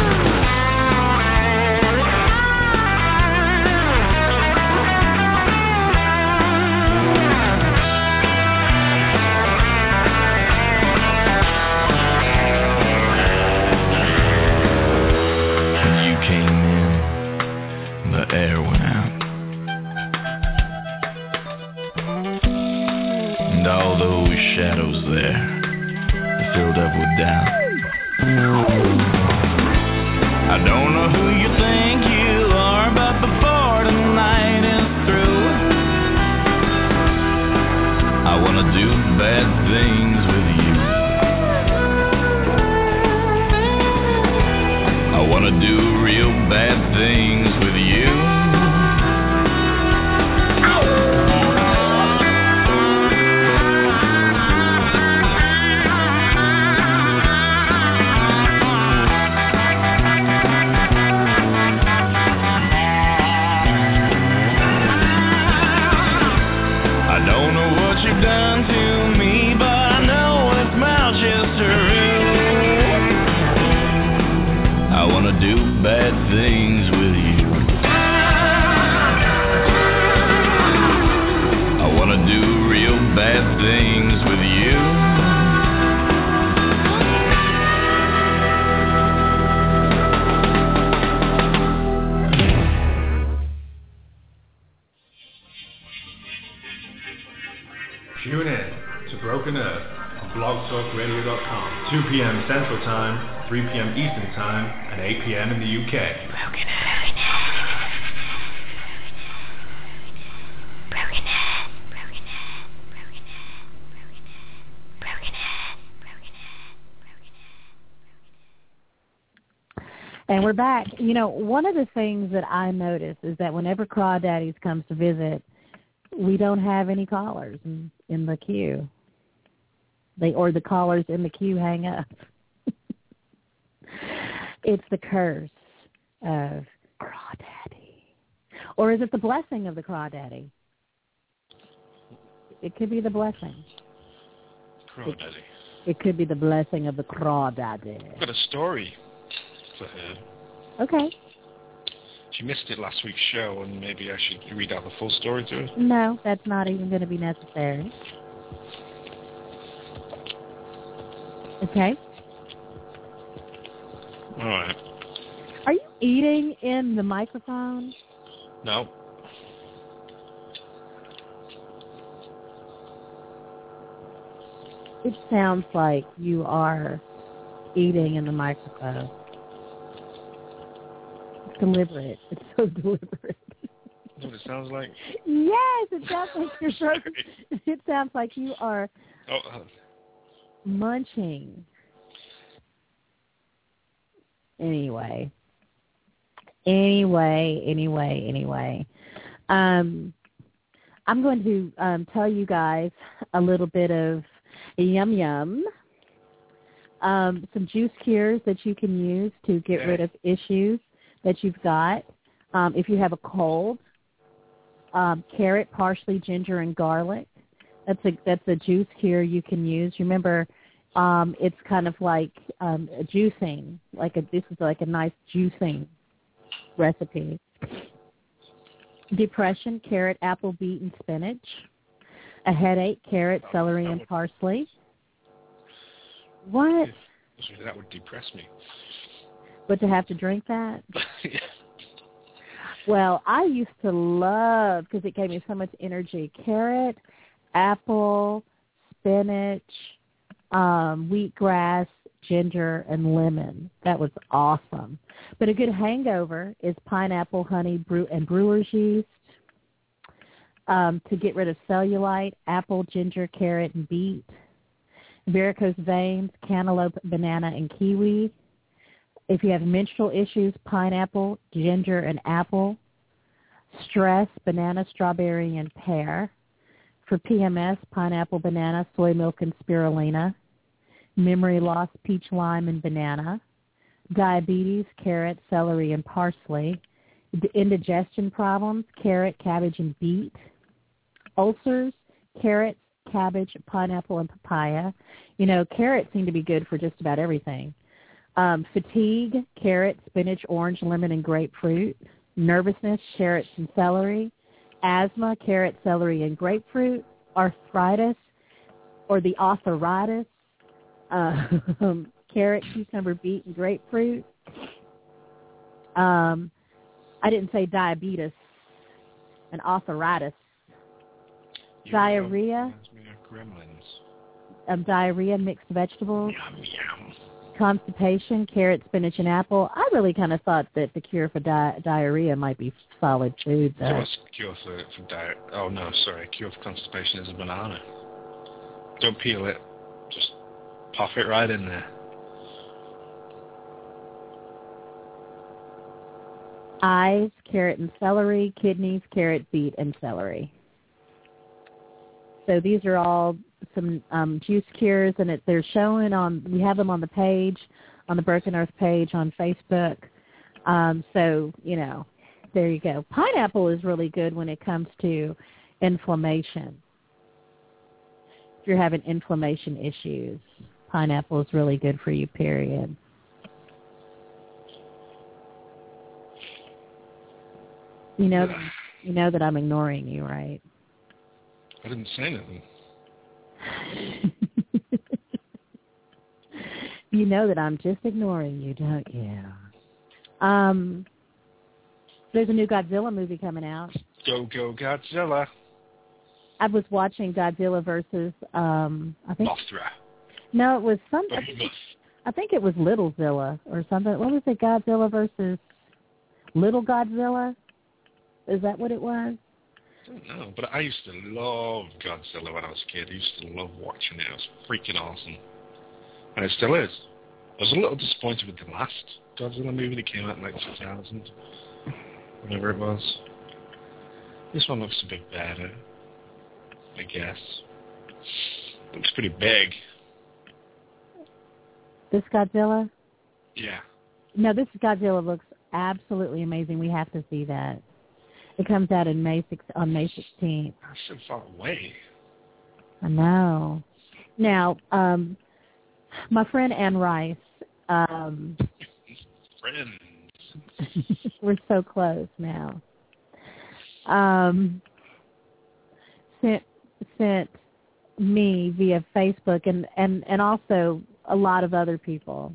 Air went out, and all those shadows there filled up with doubt. I don't know who you think you are, but before the night is through, I wanna do bad things with you. I wanna do real bad things with you. I don't know what you've done to me, but I know it's much is true. I wanna do bad things with you. I wanna do real bad things with you. Tune in to Broken Earth on blogtalkradio.com, 2 p.m. Central Time, 3 p.m. Eastern Time, and 8 p.m. in the UK. Broken Earth. And we're back. You know, one of the things that I notice is that whenever Crawdaddies comes to visit, we don't have any callers in the queue. Or the callers in the queue hang up. It's the curse. of Crawdaddy? Or is it the blessing of the Crawdaddy? It could be the blessing. Crawdaddy. It could be the blessing of the Crawdaddy. I've got a story for her. Okay. She missed it last week's show, and maybe I should read out the full story to her. No, that's not even going to be necessary. Okay. All right. Are you eating in the microphone? No. It sounds like you are eating in the microphone. It's deliberate. It's so deliberate. That's what it sounds like? Yes, it sounds like you're it sounds like you are munching. Anyway. I'm going to tell you guys a little bit of yum. Some juice cures that you can use to get rid of issues that you've got. If you have a cold, carrot, parsley, ginger, and garlic. That's a juice cure you can use. Remember, it's kind of like a juicing. This is like a nice juicing recipe. Depression, carrot, apple, beet, and spinach. A headache, carrot, celery, and parsley. What? That would depress me. But to have to drink that? Yeah. Well, I used to love, because it gave me so much energy, carrot, apple, spinach, wheatgrass, ginger, and lemon. That was awesome. But a good hangover is pineapple, honey, and brewer's yeast. To get rid of cellulite, apple, ginger, carrot, and beet. Varicose veins, cantaloupe, banana, and kiwi. If you have menstrual issues, pineapple, ginger, and apple. Stress, banana, strawberry, and pear. For PMS, pineapple, banana, soy milk, and spirulina. Memory loss, peach, lime, and banana. Diabetes, carrot, celery, and parsley. Indigestion problems, carrot, cabbage, and beet. Ulcers, carrots, cabbage, pineapple, and papaya. You know, carrots seem to be good for just about everything. Fatigue, carrot, spinach, orange, lemon, and grapefruit. Nervousness, carrots and celery. Asthma, carrot, celery, and grapefruit. Arthritis, or the arthritis, carrot, cucumber, beet, and grapefruit. I didn't say diabetes and arthritis. Diarrhea. Diarrhea, mixed vegetables. Yum. Constipation, carrot, spinach, and apple. I really kind of thought that the cure for diarrhea might be solid food. Cure for diet? Oh no, sorry. Cure for constipation is a banana. Don't peel it. Just puff it right in there. Eyes, carrot and celery. Kidneys, carrot, beet, and celery. So these are all some juice cures, and they're showing we have them on the page, on the Broken Earth page on Facebook. So, you know, there you go. Pineapple is really good when it comes to inflammation. If you're having inflammation issues, pineapple is really good for you, period. You know that I'm ignoring you, right? I didn't say anything. You know that I'm just ignoring you, don't you? There's a new Godzilla movie coming out. Go Godzilla. I was watching Godzilla versus I think Mothra. No, it was something. I think it was Little Zilla or something. What was it? Godzilla versus Little Godzilla? Is that what it was? I don't know, but I used to love Godzilla when I was a kid. I used to love watching it. It was freaking awesome. And it still is. I was a little disappointed with the last Godzilla movie that came out in like 2000, whatever it was. This one looks a bit better, I guess. Looks pretty big. This Godzilla? Yeah. No, this Godzilla looks absolutely amazing. We have to see that. It comes out on May 16th. That's so far away. I know. Now, my friend Ann Rice. Friends. We're so close now. Sent me via Facebook and also a lot of other people.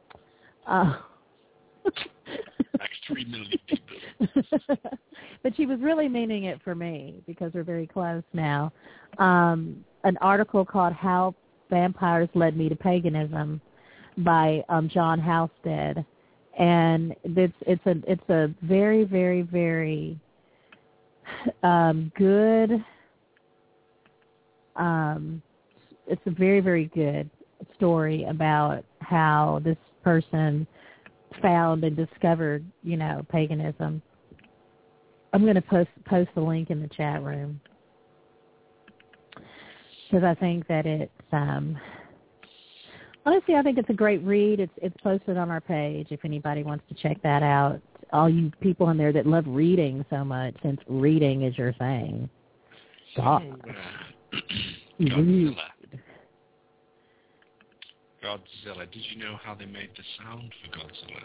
Like 3 million people. But she was really meaning it for me because we're very close now. An article called "How Vampires Led Me to Paganism" by John Halstead, and it's a very, very, very good. It's a very, very good story about how this person found and discovered, paganism. I'm going to post the link in the chat room because I think that it's honestly, I think it's a great read. It's posted on our page if anybody wants to check that out. All you people in there that love reading so much, since reading is your thing. God. Godzilla. Did you know how they made the sound for Godzilla?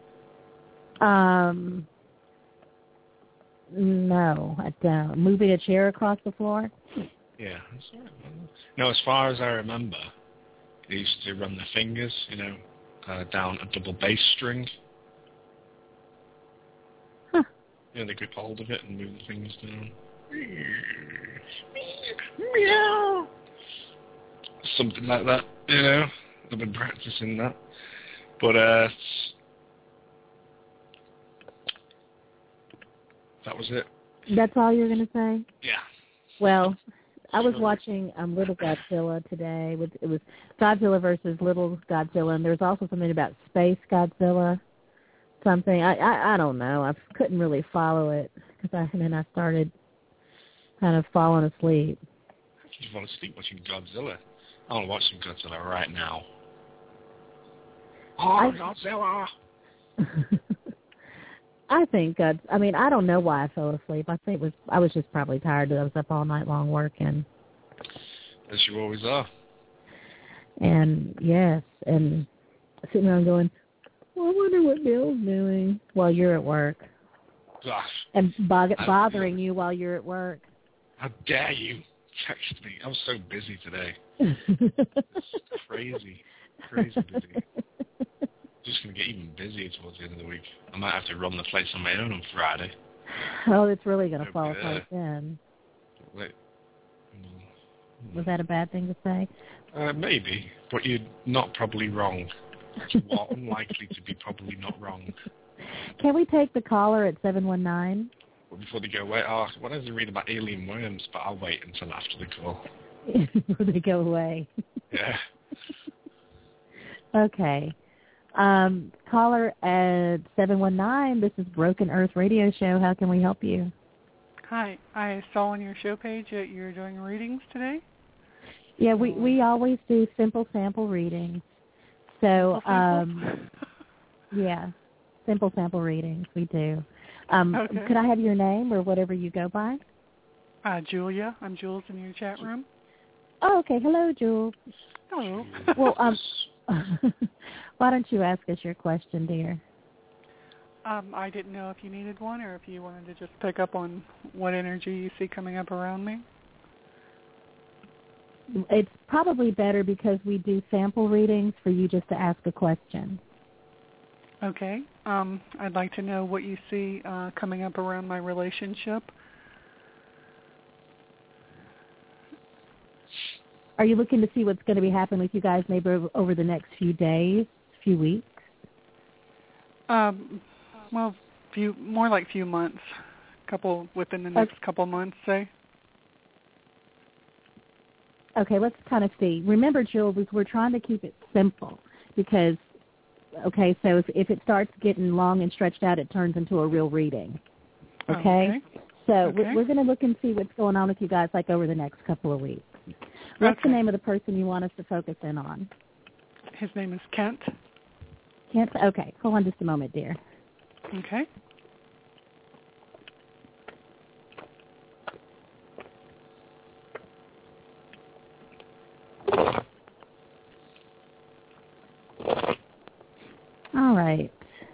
No, I don't. Moving a chair across the floor? Yeah. No, as far as I remember, they used to run their fingers, down a double bass string. Huh. They grip hold of it and move the fingers down. Meow. Something like that, I've been practicing that. But that was it. That's all you're going to say? Yeah. Well, I was watching Little Godzilla today. It was Godzilla versus Little Godzilla, and there was also something about Space Godzilla. Something. I don't know. I couldn't really follow it because then I started kind of falling asleep. How could you fall asleep watching Godzilla? I want to watch some Godzilla right now. Godzilla! I think I don't know why I fell asleep. I think I was just probably tired. I was up all night long working. As you always are. And yes, and sitting around going, well, I wonder what Bill's doing while you're at work. Gosh. And bothering you while you're at work. How dare you text me? I was so busy today. Crazy busy. Just going to get even busier towards the end of the week. I might have to run the place on my own on Friday. Oh, it's really going to fall apart then. Wait. Was that a bad thing to say? Maybe, but you're not probably wrong. It's unlikely to be probably not wrong. Can we take the caller at 719? Well, before they go away, I wanted to read about alien worms, but I'll wait until after the call. Before they go away. Yeah. Okay. Caller at 719, this is Broken Earth Radio Show. How can we help you? Hi. I saw on your show page that you're doing readings today. Yeah, we always do simple sample readings. So, yeah, simple sample readings we do. Okay. Could I have your name or whatever you go by? Julia. I'm Jules in your chat room. Oh, okay. Hello, Jules. Hello. Well, why don't you ask us your question, dear? I didn't know if you needed one or if you wanted to just pick up on what energy you see coming up around me. It's probably better because we do sample readings for you just to ask a question. Okay. I'd like to know what you see coming up around my relationship. Are you looking to see what's going to be happening with you guys maybe over the next few days, few weeks? Well, more like few months. Couple within the next couple months, say. Okay, let's kind of see. Remember, Jules, we're trying to keep it simple because, okay, so if it starts getting long and stretched out, it turns into a real reading. Okay? So we're going to look and see what's going on with you guys like over the next couple of weeks. What's the name of the person you want us to focus in on? His name is Kent. Kent? Okay. Hold on just a moment, dear. Okay. All right.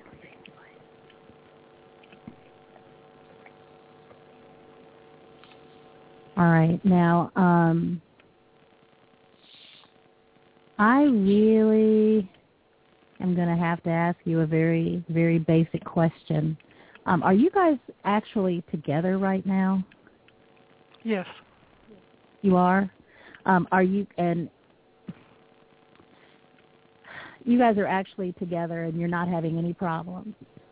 All right. Now, I really am going to have to ask you a very, very basic question. Are you guys actually together right now? Yes. You are? Are you, and you guys are actually together and you're not having any problems?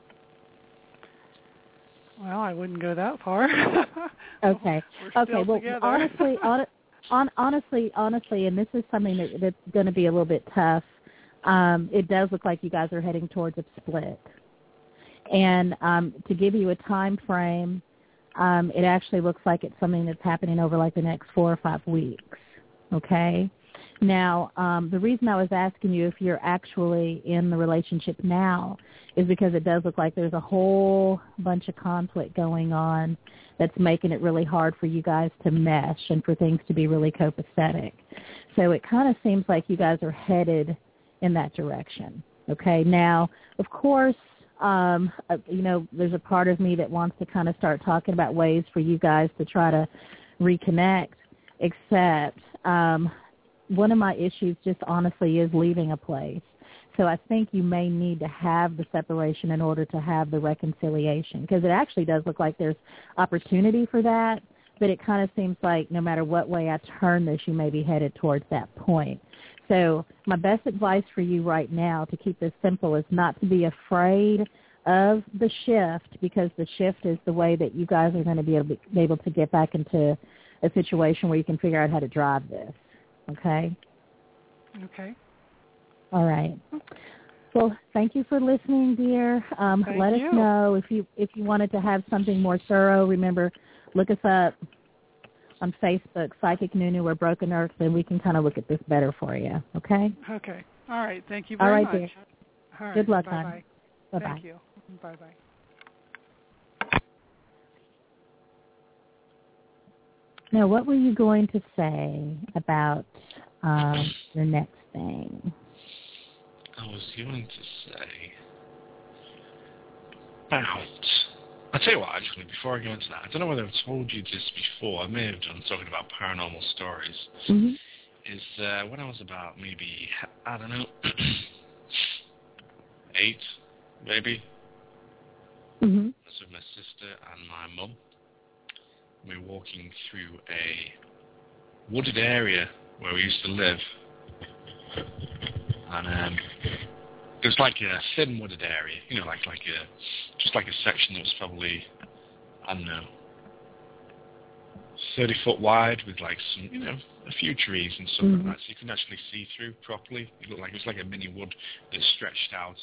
Well, I wouldn't go that far. Okay. We're still Well, together. honestly, and this is something that's going to be a little bit tough. It does look like you guys are heading towards a split. And to give you a time frame, it actually looks like it's something that's happening over like the next 4 or 5 weeks. Okay? Now, the reason I was asking you if you're actually in the relationship now is because it does look like there's a whole bunch of conflict going on that's making it really hard for you guys to mesh and for things to be really copacetic. So it kind of seems like you guys are headed in that direction. Okay? Now, of course, there's a part of me that wants to kind of start talking about ways for you guys to try to reconnect, except one of my issues just honestly is leaving a place. So I think you may need to have the separation in order to have the reconciliation, because it actually does look like there's opportunity for that, but it kind of seems like no matter what way I turn this, you may be headed towards that point. So my best advice for you right now, to keep this simple, is not to be afraid of the shift, because the shift is the way that you guys are going to be able to get back into a situation where you can figure out how to drive this. Okay? Okay. All right. Well, thank you for listening, dear. Let us know if you wanted to have something more thorough. Remember, look us up on Facebook, Psychic Nunu or Broken Earth, and we can kind of look at this better for you. Okay? Okay. All right. Thank you very much. Dear. All right. Good luck, Bye-bye. hon. Bye-bye. Thank you. Bye-bye. Now, what were you going to say about the next thing? I was going to say about... I'll tell you what, actually, before I go into that, I don't know whether I've told you this before. I may have done, talking about paranormal stories. Mm-hmm. Is when I was about maybe, I don't know, 8, maybe. Mm-hmm. I was with my sister and my mum. We were walking through a wooded area where we used to live. And it was like a thin wooded area, just like a section that was probably, I don't know, 30 foot wide with like some, a few trees and stuff like that, so you couldn't actually see through properly. It looked like it was like a mini wood that stretched out.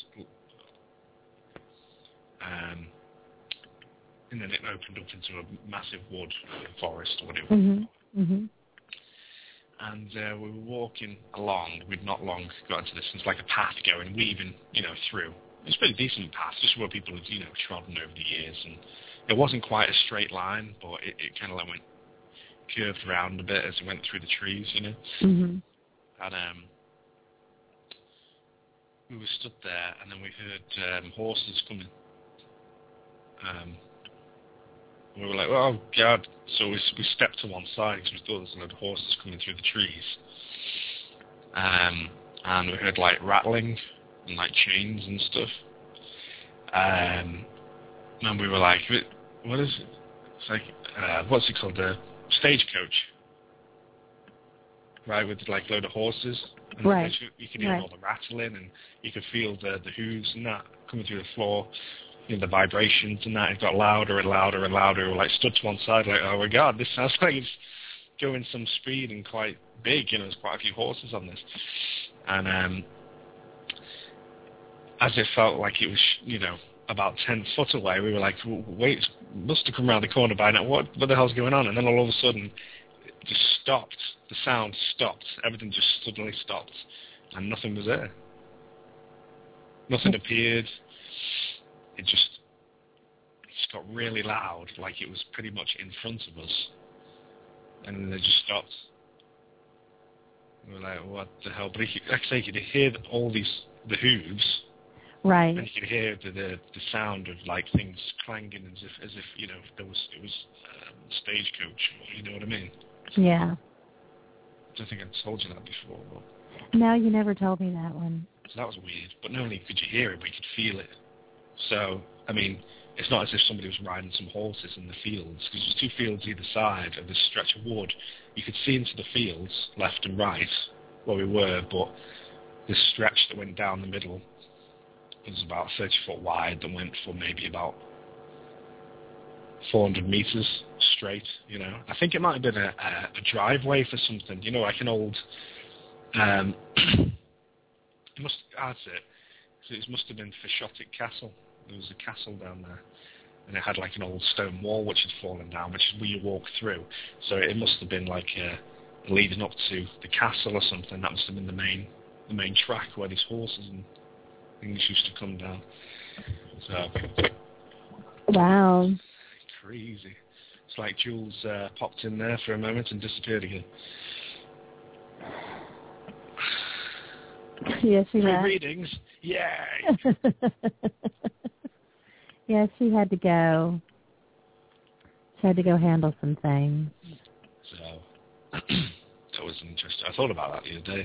And then it opened up into a massive wood forest or whatever. Mm-hmm. Mm-hmm. And we were walking along. We'd not long got into this. It's like a path going, weaving, through. It's a pretty decent path, just where people had, trodden over the years. And it wasn't quite a straight line, but it kind of like went curved around a bit as it went through the trees, Mm-hmm. And we were stood there, and then we heard horses coming. We were like, oh, God. So we stepped to one side because we thought there was a load of horses coming through the trees. And we heard, like, rattling and, like, chains and stuff. And we were like, what is it? It's like, what's it called? The stagecoach. Right, with, like, a load of horses. And right. You could hear all the rattling, and you could feel the hooves and that coming through the floor. The vibrations and that, it got louder and louder and louder. We like stood to one side like, oh my God, this sounds like it's going some speed and quite big, there's quite a few horses on this. And as it felt like it was, about 10 foot away, we were like, wait, it must have come around the corner by now. What the hell's going on? And then all of a sudden, it just stopped. The sound stopped. Everything just suddenly stopped. And nothing was there. Nothing appeared. It just just got really loud, like it was pretty much in front of us. And then they just stopped. We were like, what the hell? But like I say, you could hear all the hooves. Right. And you could hear the sound of like things clanging as if you know, it was stagecoach. You know what I mean? Yeah. I don't think I told you that before. But no, you never told me that one. So that was weird. But not only could you hear it, but you could feel it. So, I mean, it's not as if somebody was riding some horses in the fields, because there's 2 fields either side of this stretch of wood. You could see into the fields, left and right, where we were, but this stretch that went down the middle was about 30 foot wide, that went for maybe about 400 meters straight, you know. I think it might have been a driveway for something, you know, like an old... it must have been Fishotic Castle. There was a castle down there, and it had like an old stone wall which had fallen down, which is where you walk through. So it must have been like leading up to the castle or something. That must have been the main track where these horses and things used to come down. So wow, crazy. It's like Jules popped in there for a moment and disappeared again. Yes, she Free had. readings, yay! Yes, she had to go. She had to go handle some things. So that was interesting. I thought about that the other day.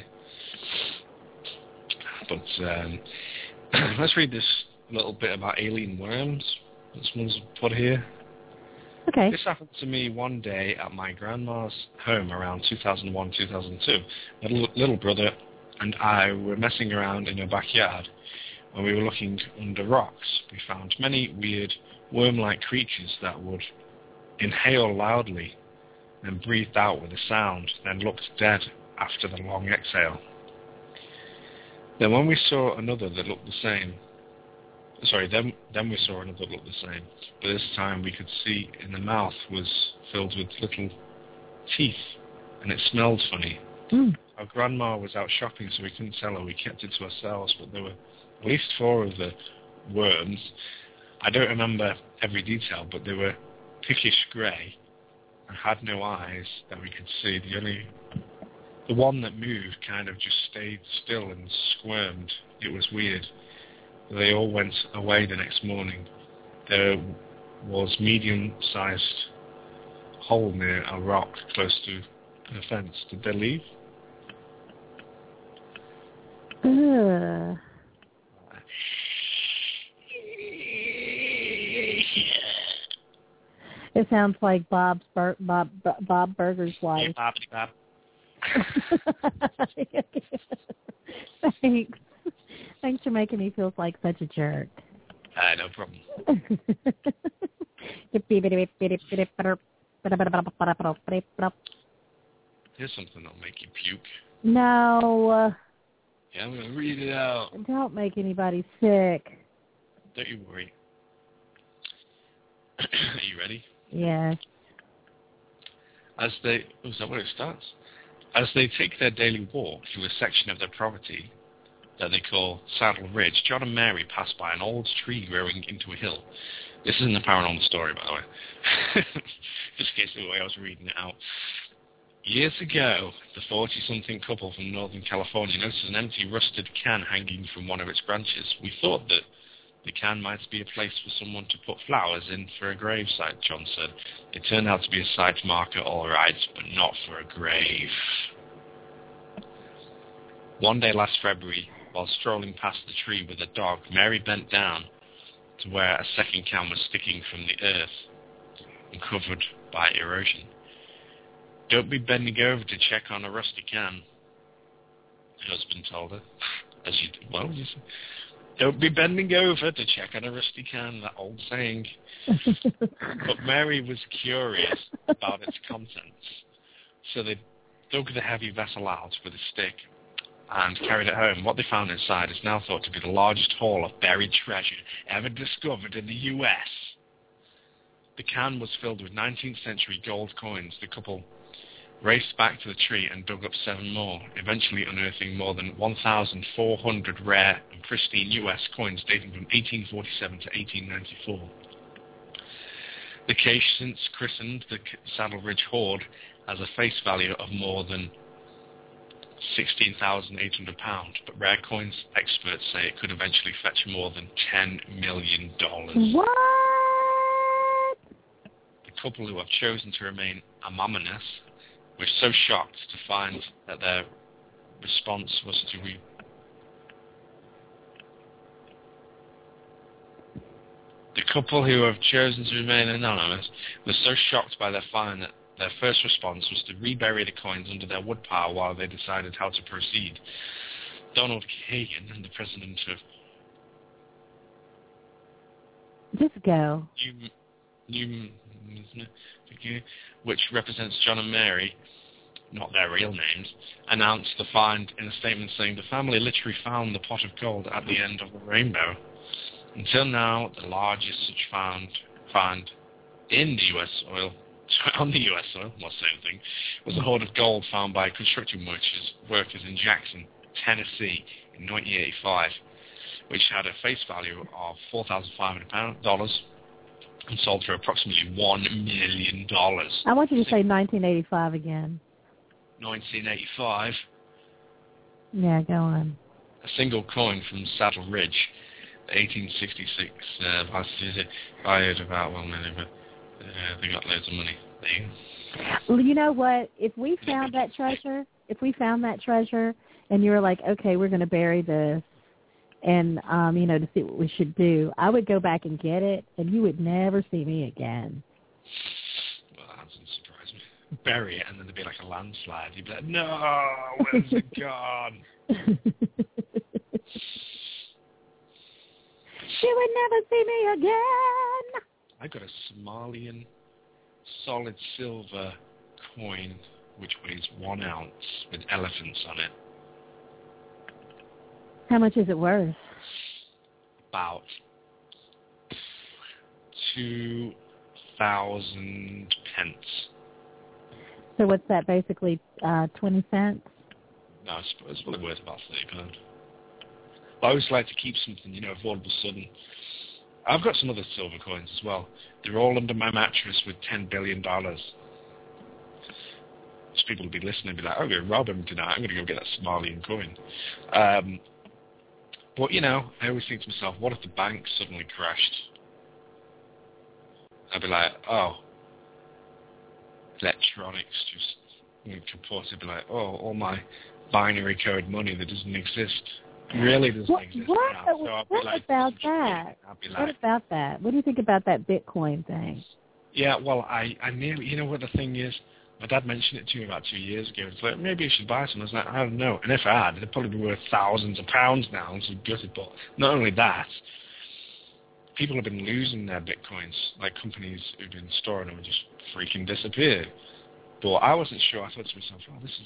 But let's read this little bit about alien worms. This one's put here. Okay. This happened to me one day at my grandma's home around 2001-2002. My little brother and I were messing around in her backyard. When we were looking under rocks, we found many weird worm-like creatures that would inhale loudly, then breathed out with a sound, then looked dead after the long exhale. Then when we saw another that looked the same, then we saw another that looked the same, but this time we could see in the mouth was filled with little teeth, and it smelled funny. Our grandma was out shopping, so we couldn't tell her. We kept it to ourselves, but there were at least 4 of the worms. I don't remember every detail, but they were pickish grey and had no eyes that we could see. The one that moved kind of just stayed still and squirmed. It was weird. They all went away the next morning. There was medium-sized hole near a rock close to the fence. Did they leave? It sounds like Bob Burger's wife. Hey, Bob. Thanks. Thanks for making me feel like such a jerk. No problem. Here's something that'll make you puke. No. Yeah, I'm going to read it out. Don't make anybody sick. Don't you worry. Are you ready? Yes. Is that where it starts? As they take their daily walk through a section of their property that they call Saddle Ridge, John and Mary pass by an old tree growing into a hill. This isn't a paranormal story, by the way. Just in case the way I was reading it out. Years ago, the 40-something couple from Northern California noticed an empty rusted can hanging from one of its branches. We thought that the can might be a place for someone to put flowers in for a gravesite, John said. It turned out to be a site marker, all right, but not for a grave. One day last February, while strolling past the tree with a dog, Mary bent down to where a second can was sticking from the earth and covered by erosion. Don't be bending over to check on a rusty can, her husband told her. Don't be bending over to check on a rusty can, that old saying. But Mary was curious about its contents, so they dug the heavy vessel out with a stick and carried it home. What they found inside is now thought to be the largest haul of buried treasure ever discovered in the U.S. The can was filled with 19th century gold coins. The couple raced back to the tree and dug up 7 more, eventually unearthing more than 1,400 rare and pristine U.S. coins dating from 1847 to 1894. The case since christened the Saddle Ridge Hoard has a face value of more than £16,800, but Rare Coins experts say it could eventually fetch more than $10 million. What? The couple who have chosen to remain anonymous were so shocked to find that their response was to The couple who have chosen to remain anonymous were so shocked by their find that their first response was to rebury the coins under their woodpile while they decided how to proceed. Donald Kagan, the president of Just go. which represents John and Mary, not their real names, announced the find in a statement saying the family literally found the pot of gold at the end of the rainbow. Until now, the largest such find in the U.S. soil, on the U.S. soil, well, same thing, was a hoard of gold found by construction workers in Jackson, Tennessee, in 1985, which had a face value of $4,500 and sold for approximately $1 million. I want you to say 1985 again. 1985. Yeah, go on. A single coin from Saddle Ridge, 1866, valued about $1 million. They got loads of money. Well, you know what? If we found that treasure, and you were like, okay, we're going to bury this, and to see what we should do, I would go back and get it, and you would never see me again. Well, that doesn't surprise me. Bury it, and then there'd be like a landslide. You'd be like, no, where's it gone? She would never see me again. I got a Somalian solid silver coin which weighs 1 ounce with elephants on it. How much is it worth? About 2,000 pence. So what's that, basically 20 cents? No, it's probably worth about £30. I always like to keep something, affordable sudden. I've got some other silver coins as well. They're all under my mattress with $10 billion. So people will be listening and be like, I'm going to rob him tonight. I'm going to go get that Somalian coin. But, I always think to myself, what if the bank suddenly crashed? I'd be like, oh, electronics just kaput. I'd be like, oh, all my binary code money that doesn't exist. Really doesn't exist now. So what about that? What about that? What do you think about that Bitcoin thing? Yeah, well, I nearly, what the thing is, my dad mentioned it to me about 2 years ago. It's like, maybe I should buy some. I was like, I don't know. And if I had, it'd probably be worth thousands of pounds now. And so gutted. But not only that, people have been losing their Bitcoins. Like companies who've been storing them just freaking disappeared. But I wasn't sure. I thought to myself, oh, this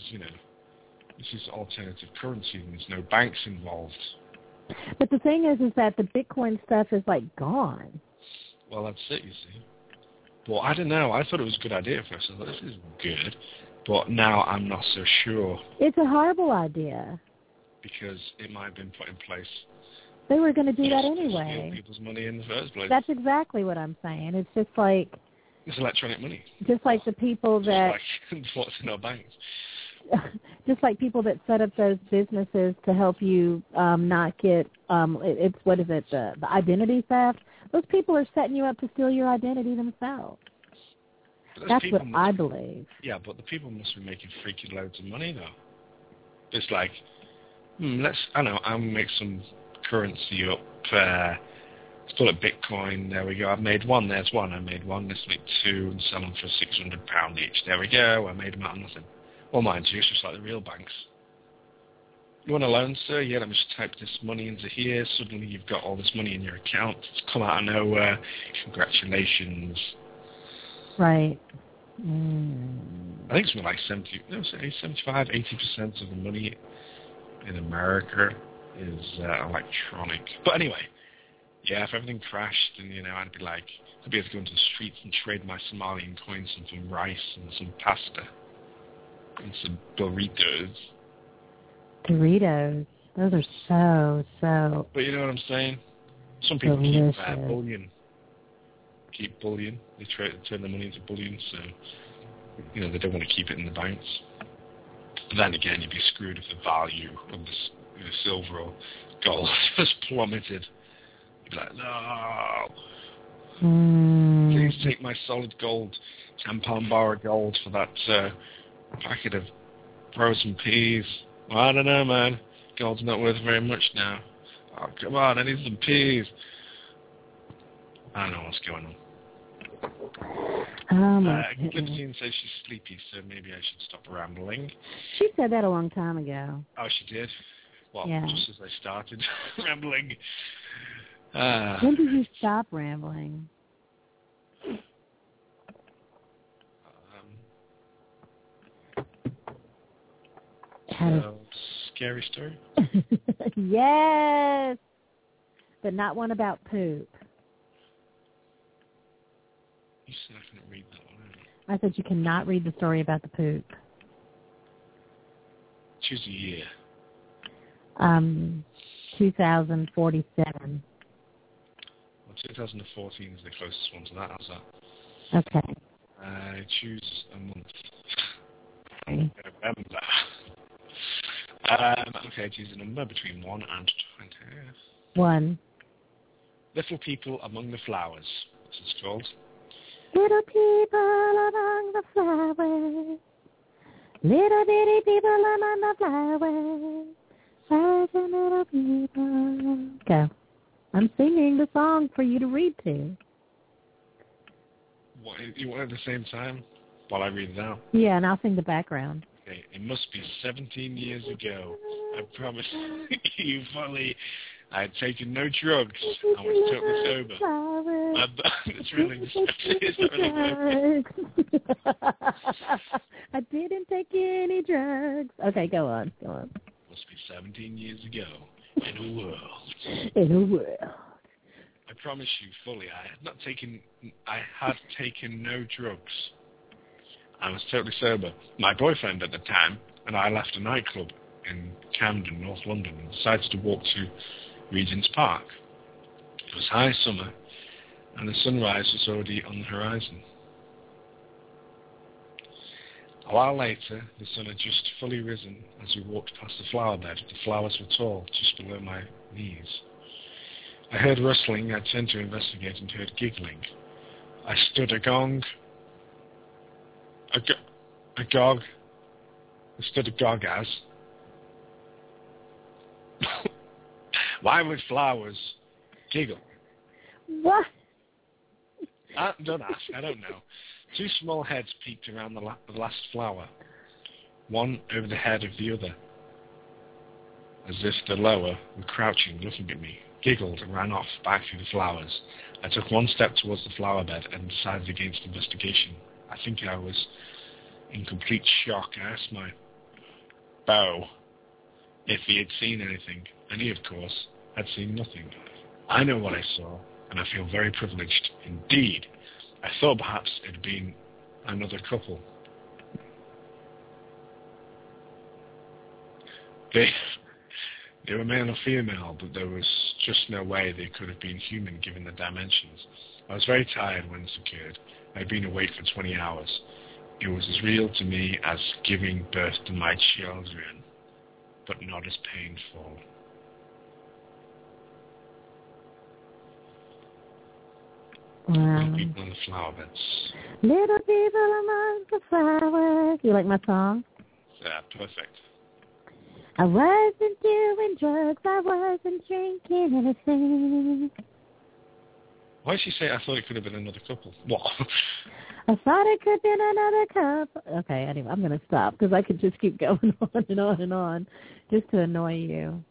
is alternative currency and there's no banks involved. But the thing is that the Bitcoin stuff is like gone. Well, that's it, you see. Well, I don't know. I thought it was a good idea at first. I thought this is good. But now I'm not so sure. It's a horrible idea. Because it might have been put in place. They were going to do that anyway. To steal people's money in the first place. That's exactly what I'm saying. It's just like... It's electronic money. Just like the people that... Just like what's in our banks. Just like people that set up those businesses to help you not get, the identity theft. Those people are setting you up to steal your identity themselves. That's what I believe. Yeah, but the people must be making freaking loads of money, though. It's like, I'm going to make some currency up. Let's call it Bitcoin. There we go. I've made one. There's one. I made one. Let's make two and sell them for £600 each. There we go. I made them out of nothing. Well, mind you, it's just like the real banks. You want a loan, sir? Yeah, let me just type this money into here. Suddenly you've got all this money in your account. It's come out of nowhere. Congratulations. Right. I think it's more like 75, 80% of the money in America is electronic. But anyway, yeah, if everything crashed, then, I'd be like, I'd be able to go into the streets and trade my Somalian coins and some rice and some pasta. And some burritos. Doritos. Those are so... But you know what I'm saying? Some people keep bullion. keep bullion. They turn the money into bullion, so they don't want to keep it in the banks. But then again, you'd be screwed if the value of the silver or gold has plummeted. You'd be like, no, please take my solid gold, £10 bar of gold for that packet of frozen peas. Well, I don't know, man. Gold's not worth very much now. Oh, come on, I need some peas. I don't know what's going on. Lipsine says she's sleepy, so maybe I should stop rambling. She said that a long time ago. Oh, she did? Well, yeah. Just as I started rambling. When did you stop rambling? Scary story? Yes! But not one about poop. You said I couldn't read that one. I said you cannot read the story about the poop. Choose a year. 2047. Well, 2014 is the closest one to that. How's that? Okay. Choose a month. Okay. November. Okay, choose a number between 1 and 20. 1. Little People Among the Flowers. What's it called? Little people among the flowers. Little bitty people among the flowers. Flowers and little people. Go. I'm singing the song for you to read to. What, you want it at the same time while I read it out? Yeah, and I'll sing the background. Okay, it must be 17 years ago. I promise you fully. I had taken no drugs. I was totally sober. It's really I didn't take any drugs. Okay, go on. Must be 17 years ago in a world. In a world. I promise you fully, I had taken no drugs. I was totally sober. My boyfriend at the time and I left a nightclub in Camden, North London, and decided to walk to Regent's Park. It was high summer, and the sunrise was already on the horizon. A while later, the sun had just fully risen as we walked past the flower bed. The flowers were tall, just below my knees. I heard rustling. I turned to investigate and heard giggling. I stood agog. I stood agog as... Why would flowers giggle? What? Don't ask. I don't know. Two small heads peeked around the last flower, one over the head of the other, as if the lower were crouching, looking at me, giggled and ran off back through the flowers. I took one step towards the flower bed and decided against investigation. I think I was in complete shock. I asked my beau if he had seen anything, and he, of course, had seen nothing. I know what I saw, and I feel very privileged indeed. I thought perhaps it had been another couple. They were male or female, but there was just no way they could have been human given the dimensions. I was very tired when this occurred. I had been awake for 20 hours. It was as real to me as giving birth to my children, but not as painful. Wow. Little people in the flower beds. Little people among the flowers. You like my song? Yeah, perfect. I wasn't doing drugs. I wasn't drinking anything. Why did she say I thought it could have been another couple? What? I thought it could have been another couple. Okay, anyway, I'm going to stop because I could just keep going on and on and on just to annoy you.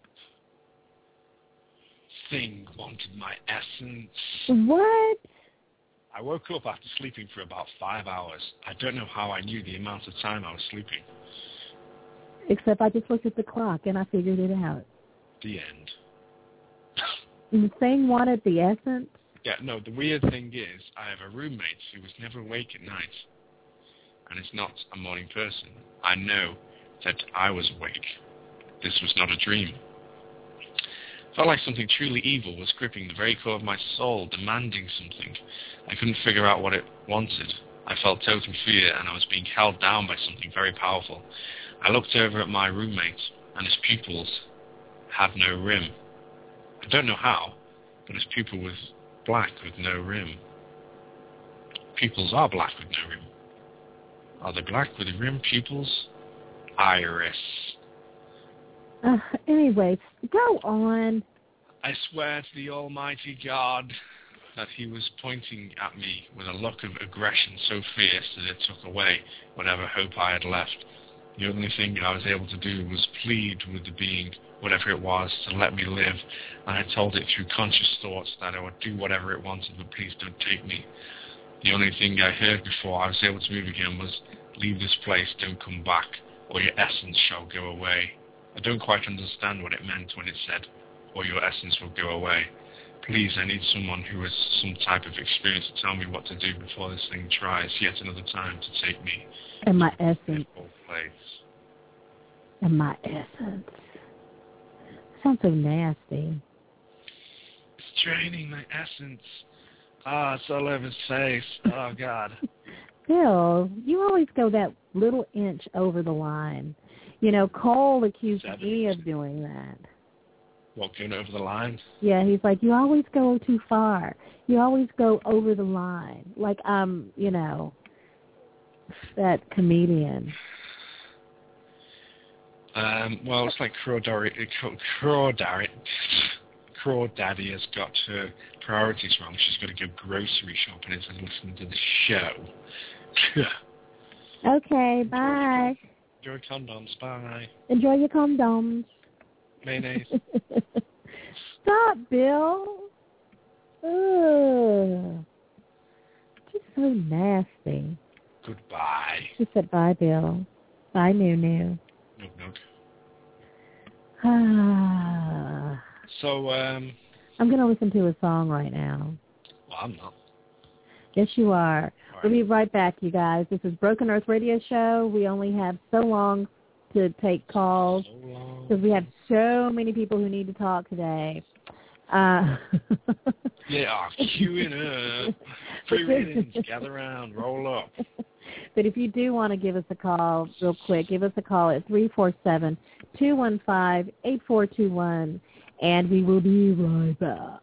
Thing wanted my essence. What? I woke up after sleeping for about 5 hours. I don't know how I knew the amount of time I was sleeping. Except I just looked at the clock and I figured it out. The end. The thing wanted the essence? Yeah, no, the weird thing is I have a roommate who was never awake at night and is not a morning person. I know that I was awake. This was not a dream. Felt like something truly evil was gripping the very core of my soul, demanding something. I couldn't figure out what it wanted. I felt total fear, and I was being held down by something very powerful. I looked over at my roommate, and his pupils had no rim. I don't know how, but his pupil was black with no rim. Pupils are black with no rim. Are they black with rim pupils? Iris. Anyway, go on. I swear to the Almighty God that he was pointing at me with a look of aggression so fierce that it took away whatever hope I had left. The only thing I was able to do was plead with the being, whatever it was, to let me live, and I told it through conscious thoughts that I would do whatever it wanted, but please don't take me. The only thing I heard before I was able to move again was, leave this place, don't come back, or your essence shall go away. I don't quite understand what it meant when it said, or your essence will go away. Please, I need someone who has some type of experience to tell me what to do before this thing tries yet another time to take me And my essence. to a place. And my essence. Sounds so nasty. It's draining my essence. Ah, it's all over his face. Oh, God. Bill, you always go that little inch over the line. You know, Cole accused me of doing that. What, going over the line? Yeah, he's like, you always go too far. You always go over the line. Like, you know, that comedian. Well, it's like Craw Daddy has got her priorities wrong. She's got to go grocery shopping instead of listening to the show. Okay, bye. Enjoy condoms. Bye. Enjoy your condoms. Mayonnaise. Stop, Bill. Ugh. Just so nasty. Goodbye. She said bye, Bill. Bye, Nunu. Nook, nook. Ah. So, I'm going to listen to a song right now. Well, I'm not. Yes, you are. We'll be right back, you guys. This is Broken Earth Radio Show. We only have so long to take calls because we have so many people who need to talk today. Yeah, queuing up. Free readings, gather around, roll up. But if you do want to give us a call real quick, give us a call at 347-215-8421, and we will be right back.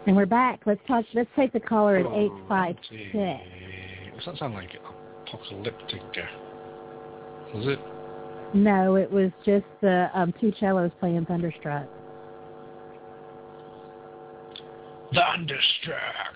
And we're back. Let's take the caller at 856. Does that sound like apocalyptic? Was it? No, it was just the two cellos playing Thunderstruck. Thunderstruck.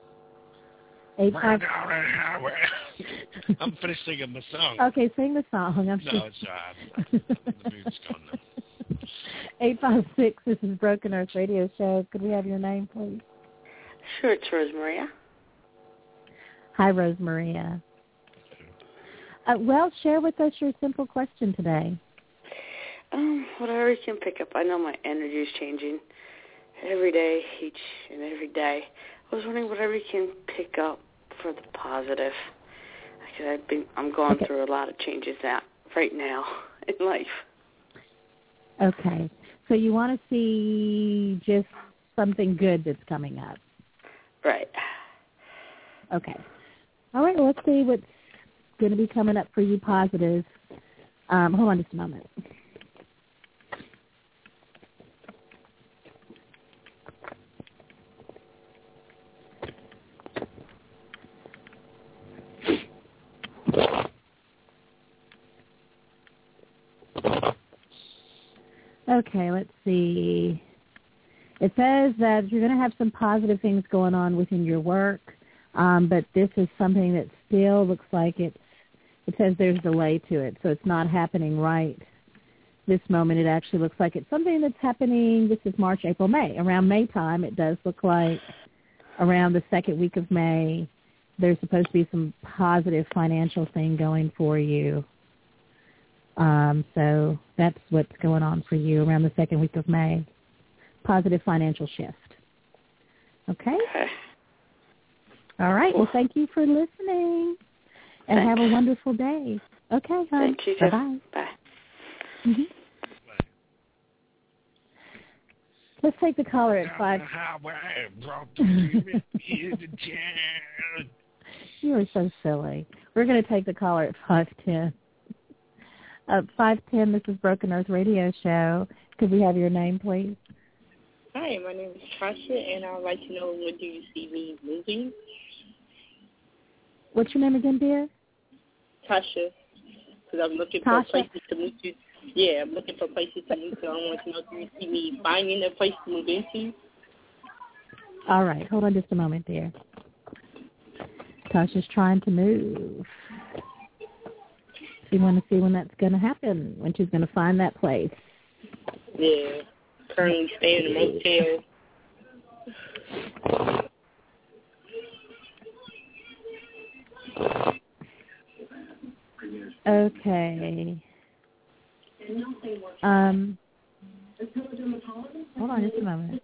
856. I'm finished singing the song. Okay, sing the song. No, it's the mood's gone now. 856, this is Broken Earth Radio Show. Could we have your name, please? Sure, it's Rosemaria. Hi, Rosemaria. Well, share with us your simple question today. Whatever you can pick up. I know my energy is changing every day, each and every day. I was wondering whatever you can pick up for the positive. Because I'm going through a lot of changes right now in life. Okay. So you want to see just something good that's coming up. Right. Okay. All right, well, let's see what's going to be coming up for you positive. Hold on just a moment. Okay, let's see. It says that you're going to have some positive things going on within your work, but this is something that still looks like it says there's delay to it, so it's not happening right this moment. It actually looks like it's something that's happening, this is March, April, May. Around May time, it does look like around the second week of May, there's supposed to be some positive financial thing going for you. So that's what's going on for you around the second week of May. Positive financial shift. Okay? All right. Well, thank you for listening. And have a wonderful day. Okay, hon. Thank you. Bye-bye. Bye. Mm-hmm. Let's take the caller at 5. You are so silly. We're going to take the caller at 510. 510, this is Broken Earth Radio Show. Could we have your name, please? Hi, my name is Tasha, and I would like to know, when do you see me moving? What's your name again, dear? Tasha, because I'm looking for places to move to. Yeah, I'm looking for places to move to. I want to know, do you see me finding a place to move into? All right, hold on just a moment, dear. Tasha's trying to move. She wants to see when that's going to happen, when she's going to find that place. Yeah, currently staying in a motel. Okay. Hold on just a moment.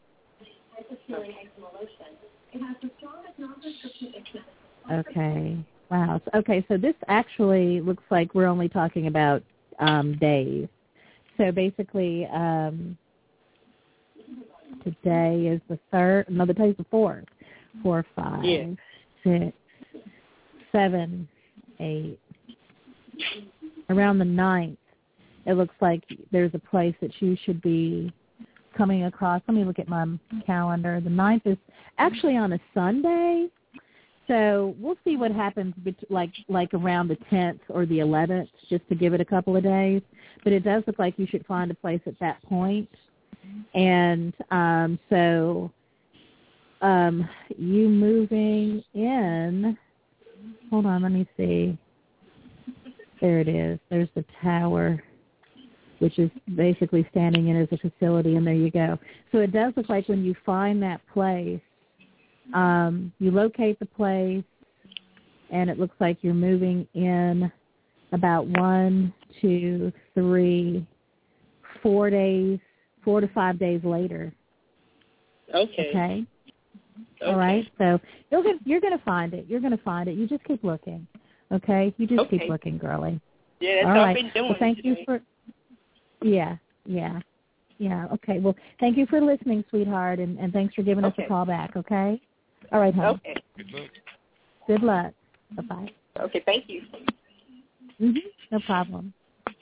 Okay. Wow. Okay, so this actually looks like we're only talking about days. So basically, today is the 3rd. No, today's the 4th. 4, 5, 6, 7, 8. Around the 9th, it looks like there's a place that you should be coming across. Let me look at my calendar. The 9th is actually on a Sunday. So we'll see what happens like around the 10th or the 11th, just to give it a couple of days. But it does look like you should find a place at that point. And so you moving in, hold on, let me see. There it is. There's the tower, which is basically standing in as a facility, and there you go. So it does look like when you find that place, you locate the place, and it looks like you're moving in about 1, 2, 3, 4 days, 4 to 5 days later. Okay. All right. So you're going to find it. You're going to find it. You just keep looking. Okay. You just keep looking, girlie. Yeah, that's all all right. I've been doing. Well, thank you for. Yeah. Okay. Well, thank you for listening, sweetheart, and thanks for giving us a call back. Okay. All right, honey. Okay. Good luck. Good luck. Bye-bye. Okay, thank you. Mm-hmm. No problem. Oh,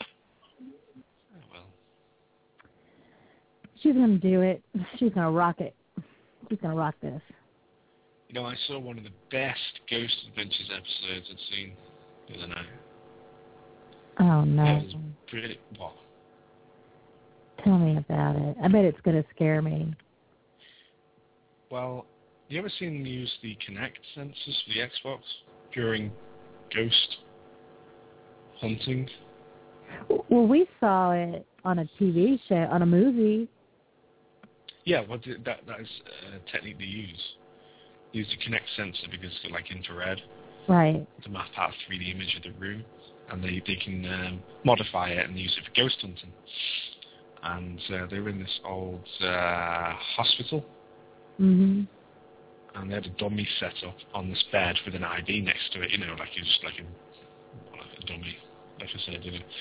well. She's going to do it. She's going to rock it. he's going to rock this. You know, I saw one of the best Ghost Adventures episodes I'd seen the other night. Oh, no. It was pretty... What? Tell me about it. I bet it's going to scare me. Well, you ever seen them use the Kinect sensors for the Xbox during ghost hunting? Well, we saw it on a TV show, on a movie. Yeah, well, that is a technique they use. They use the Kinect sensor because it's got like infrared. Right. To map out a 3D image of the room. And they can modify it and use it for ghost hunting. And they were in this old hospital. Mm-hmm. And they had a dummy set up on this bed with an ID next to it, you know, like it's just like a dummy, like I said, you know.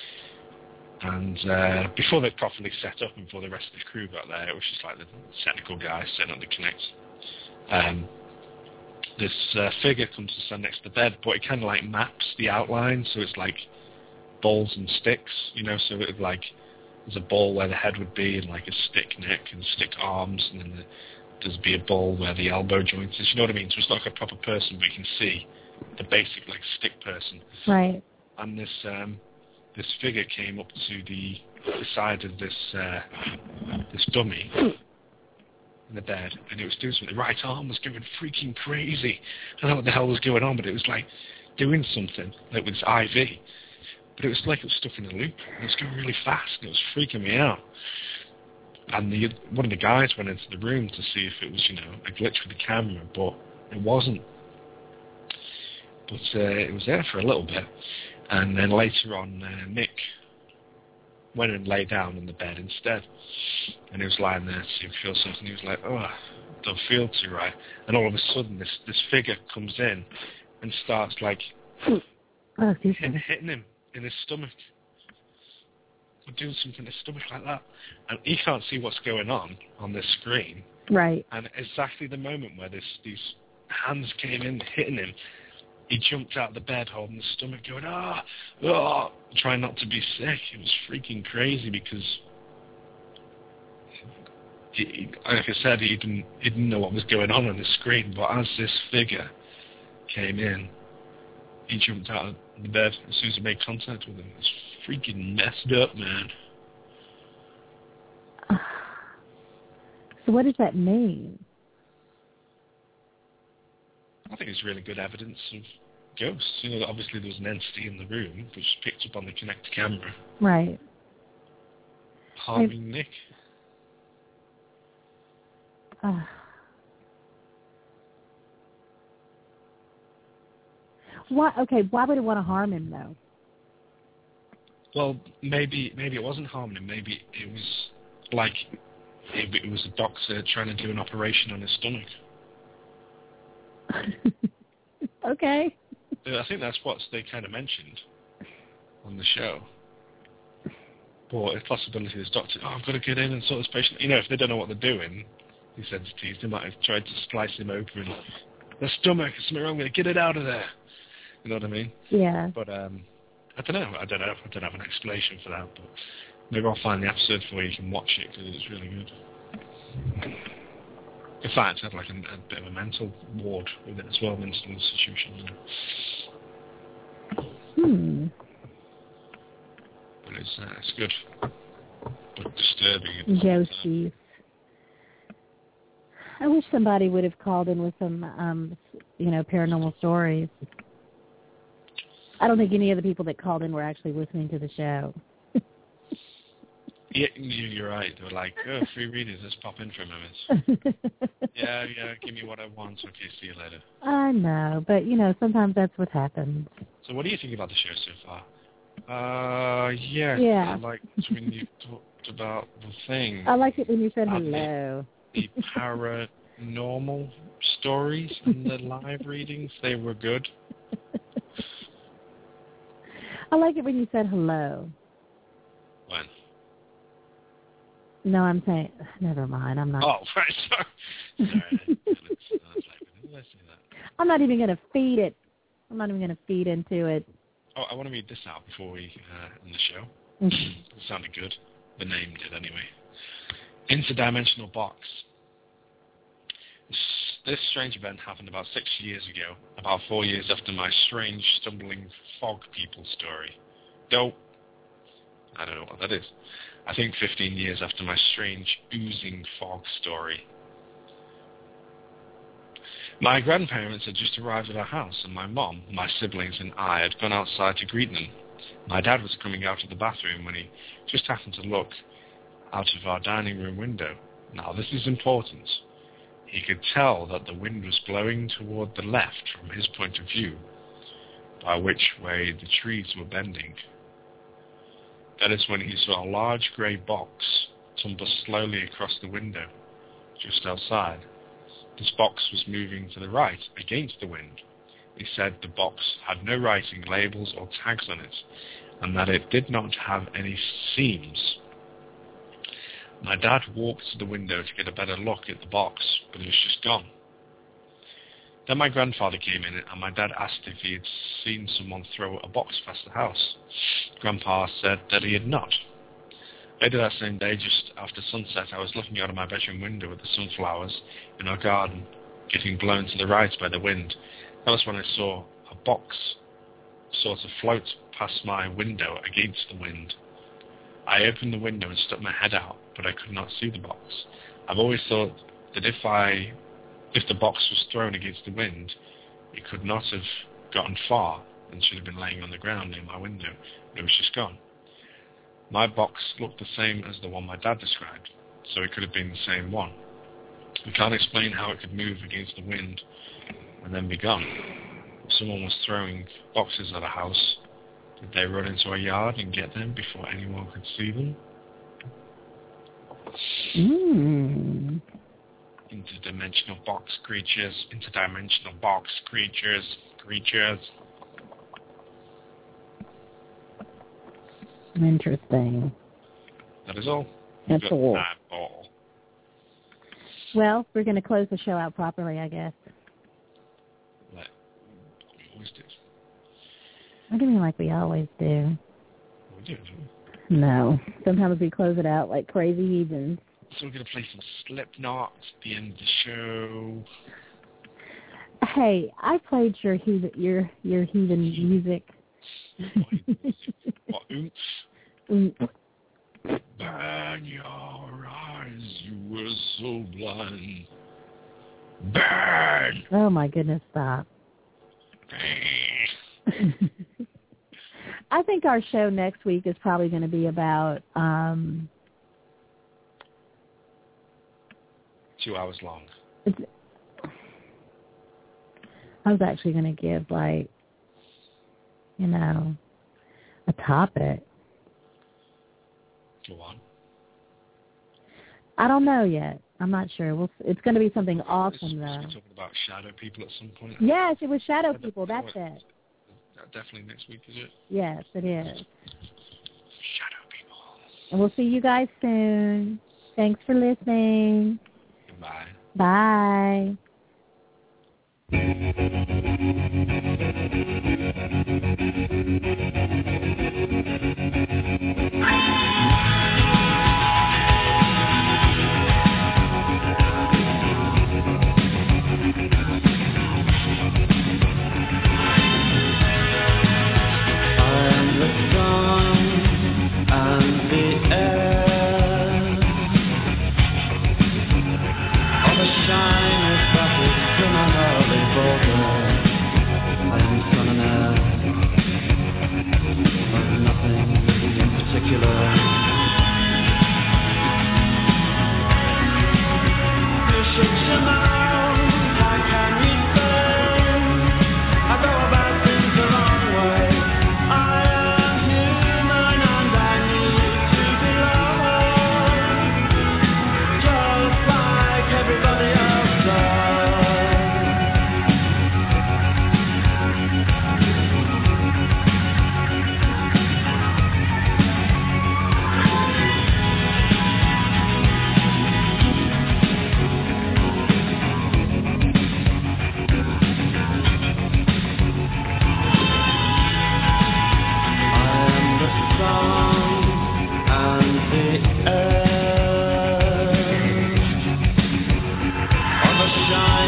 And before they properly set up and before the rest of the crew got there, it was just like the technical guys setting up the Kinect. This figure comes to stand next to the bed, but it kind of like maps the outline, so it's like balls and sticks, you know, so it like there's a ball where the head would be and like a stick neck and stick arms, and then there's be a ball where the elbow joint is, you know what I mean? So it's not like a proper person, but you can see the basic like stick person. Right. And this figure came up to the side of this dummy in the bed, and it was doing something. The right arm was going freaking crazy. I don't know what the hell was going on, but it was like doing something like with its IV. But it was like it was stuck in a loop. It was going really fast, and it was freaking me out. And one of the guys went into the room to see if it was, you know, a glitch with the camera, but it wasn't. But it was there for a little bit. And then later on, Nick went and lay down in the bed instead. And he was lying there to see if he feels something. He was like, oh, I don't feel too right. And all of a sudden, this figure comes in and starts like hitting him in his stomach. Or doing something in his stomach like that. And he can't see what's going on this screen. Right. And exactly the moment where these hands came in hitting him, he jumped out of the bed holding the stomach going, trying not to be sick. It was freaking crazy because, like I said, he didn't know what was going on the screen, but as this figure came in, he jumped out of the bed as soon as he made contact with him. It was freaking messed up, man. So what does that mean? I think it's really good evidence of ghosts. You know, that obviously there was an entity in the room which picked up on the Kinect camera. Right. Harming Nick. Why? Okay, why would it want to harm him though? Well, maybe it wasn't harming him. Maybe it was like it was a doctor trying to do an operation on his stomach. Okay. I think that's what they kind of mentioned on the show. But if possibility, this doctor, I've got to get in and sort this patient. You know, if they don't know what they're doing, these entities, they might have tried to slice him open. The stomach, there's something wrong with it. Get it out of there. You know what I mean? Yeah. But I don't know. I don't have an explanation for that. But maybe I'll find the episode for you. You can watch it because it's really good. In fact, I had like a bit of a mental ward with it as well, mental institution. But it's good, but disturbing. Ghosties. I wish somebody would have called in with some, paranormal stories. I don't think any of the people that called in were actually listening to the show. Yeah, you're right. They were like, free readers, let's pop in for a moment. yeah, give me what I want. Okay, see you later. I know, but, sometimes that's what happens. So what do you think about the show so far? Yeah. I liked when you talked about the thing. I liked it when you said hello. The paranormal stories and the live readings, they were good. I like it when you said hello. When? No, I'm saying, never mind, I'm not. Oh, right, sorry. I'm not even going to feed it. I'm not even going to feed into it. Oh, I want to read this out before we end the show. Mm-hmm. It sounded good. The name did anyway. Interdimensional box. This strange event happened about 6 years ago, about 4 years after my strange, stumbling fog people story. Though, I don't know what that is. I think 15 years after my strange, oozing fog story. My grandparents had just arrived at our house, and my mom, my siblings, and I had gone outside to greet them. My dad was coming out of the bathroom when he just happened to look out of our dining room window. Now, this is important. He could tell that the wind was blowing toward the left from his point of view, by which way the trees were bending. That is when he saw a large grey box tumble slowly across the window, just outside. This box was moving to the right, against the wind. He said the box had no writing, labels, or tags on it, and that it did not have any seams. My dad walked to the window to get a better look at the box, but it was just gone. Then my grandfather came in, and my dad asked if he had seen someone throw a box past the house. Grandpa said that he had not. Later that same day, just after sunset, I was looking out of my bedroom window at the sunflowers in our garden, getting blown to the right by the wind. That was when I saw a box sort of float past my window against the wind. I opened the window and stuck my head out, but I could not see the box. I've always thought that if the box was thrown against the wind, it could not have gotten far and should have been laying on the ground near my window, but it was just gone. My box looked the same as the one my dad described, so it could have been the same one. We can't explain how it could move against the wind and then be gone. If someone was throwing boxes at a house, did they run into a yard and get them before anyone could see them? Interdimensional box creatures, interdimensional box creatures. Interesting. That is all. That's all. Well, we're going to close the show out properly, I guess. Like we always do. What do you mean like we always do? We do. No. Sometimes we close it out like crazy heathens. So we're going to play some Slipknot at the end of the show. Hey, I played your heathen music. What, oomph? Oomph. Burn your eyes, you were so blind. Burn! Oh my goodness, stop. I think our show next week is probably going to be about 2 hours long. I was actually going to give, like, you know, a topic. Go on. I don't know yet. I'm not sure. It's going to be something awesome, though. We're talking about shadow people at some point. Yes, it was shadow people. That's it. Definitely next week, is it? Yes, it is. Shadow people. And we'll see you guys soon. Thanks for listening. Goodbye. Bye.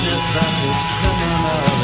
a traffic criminal.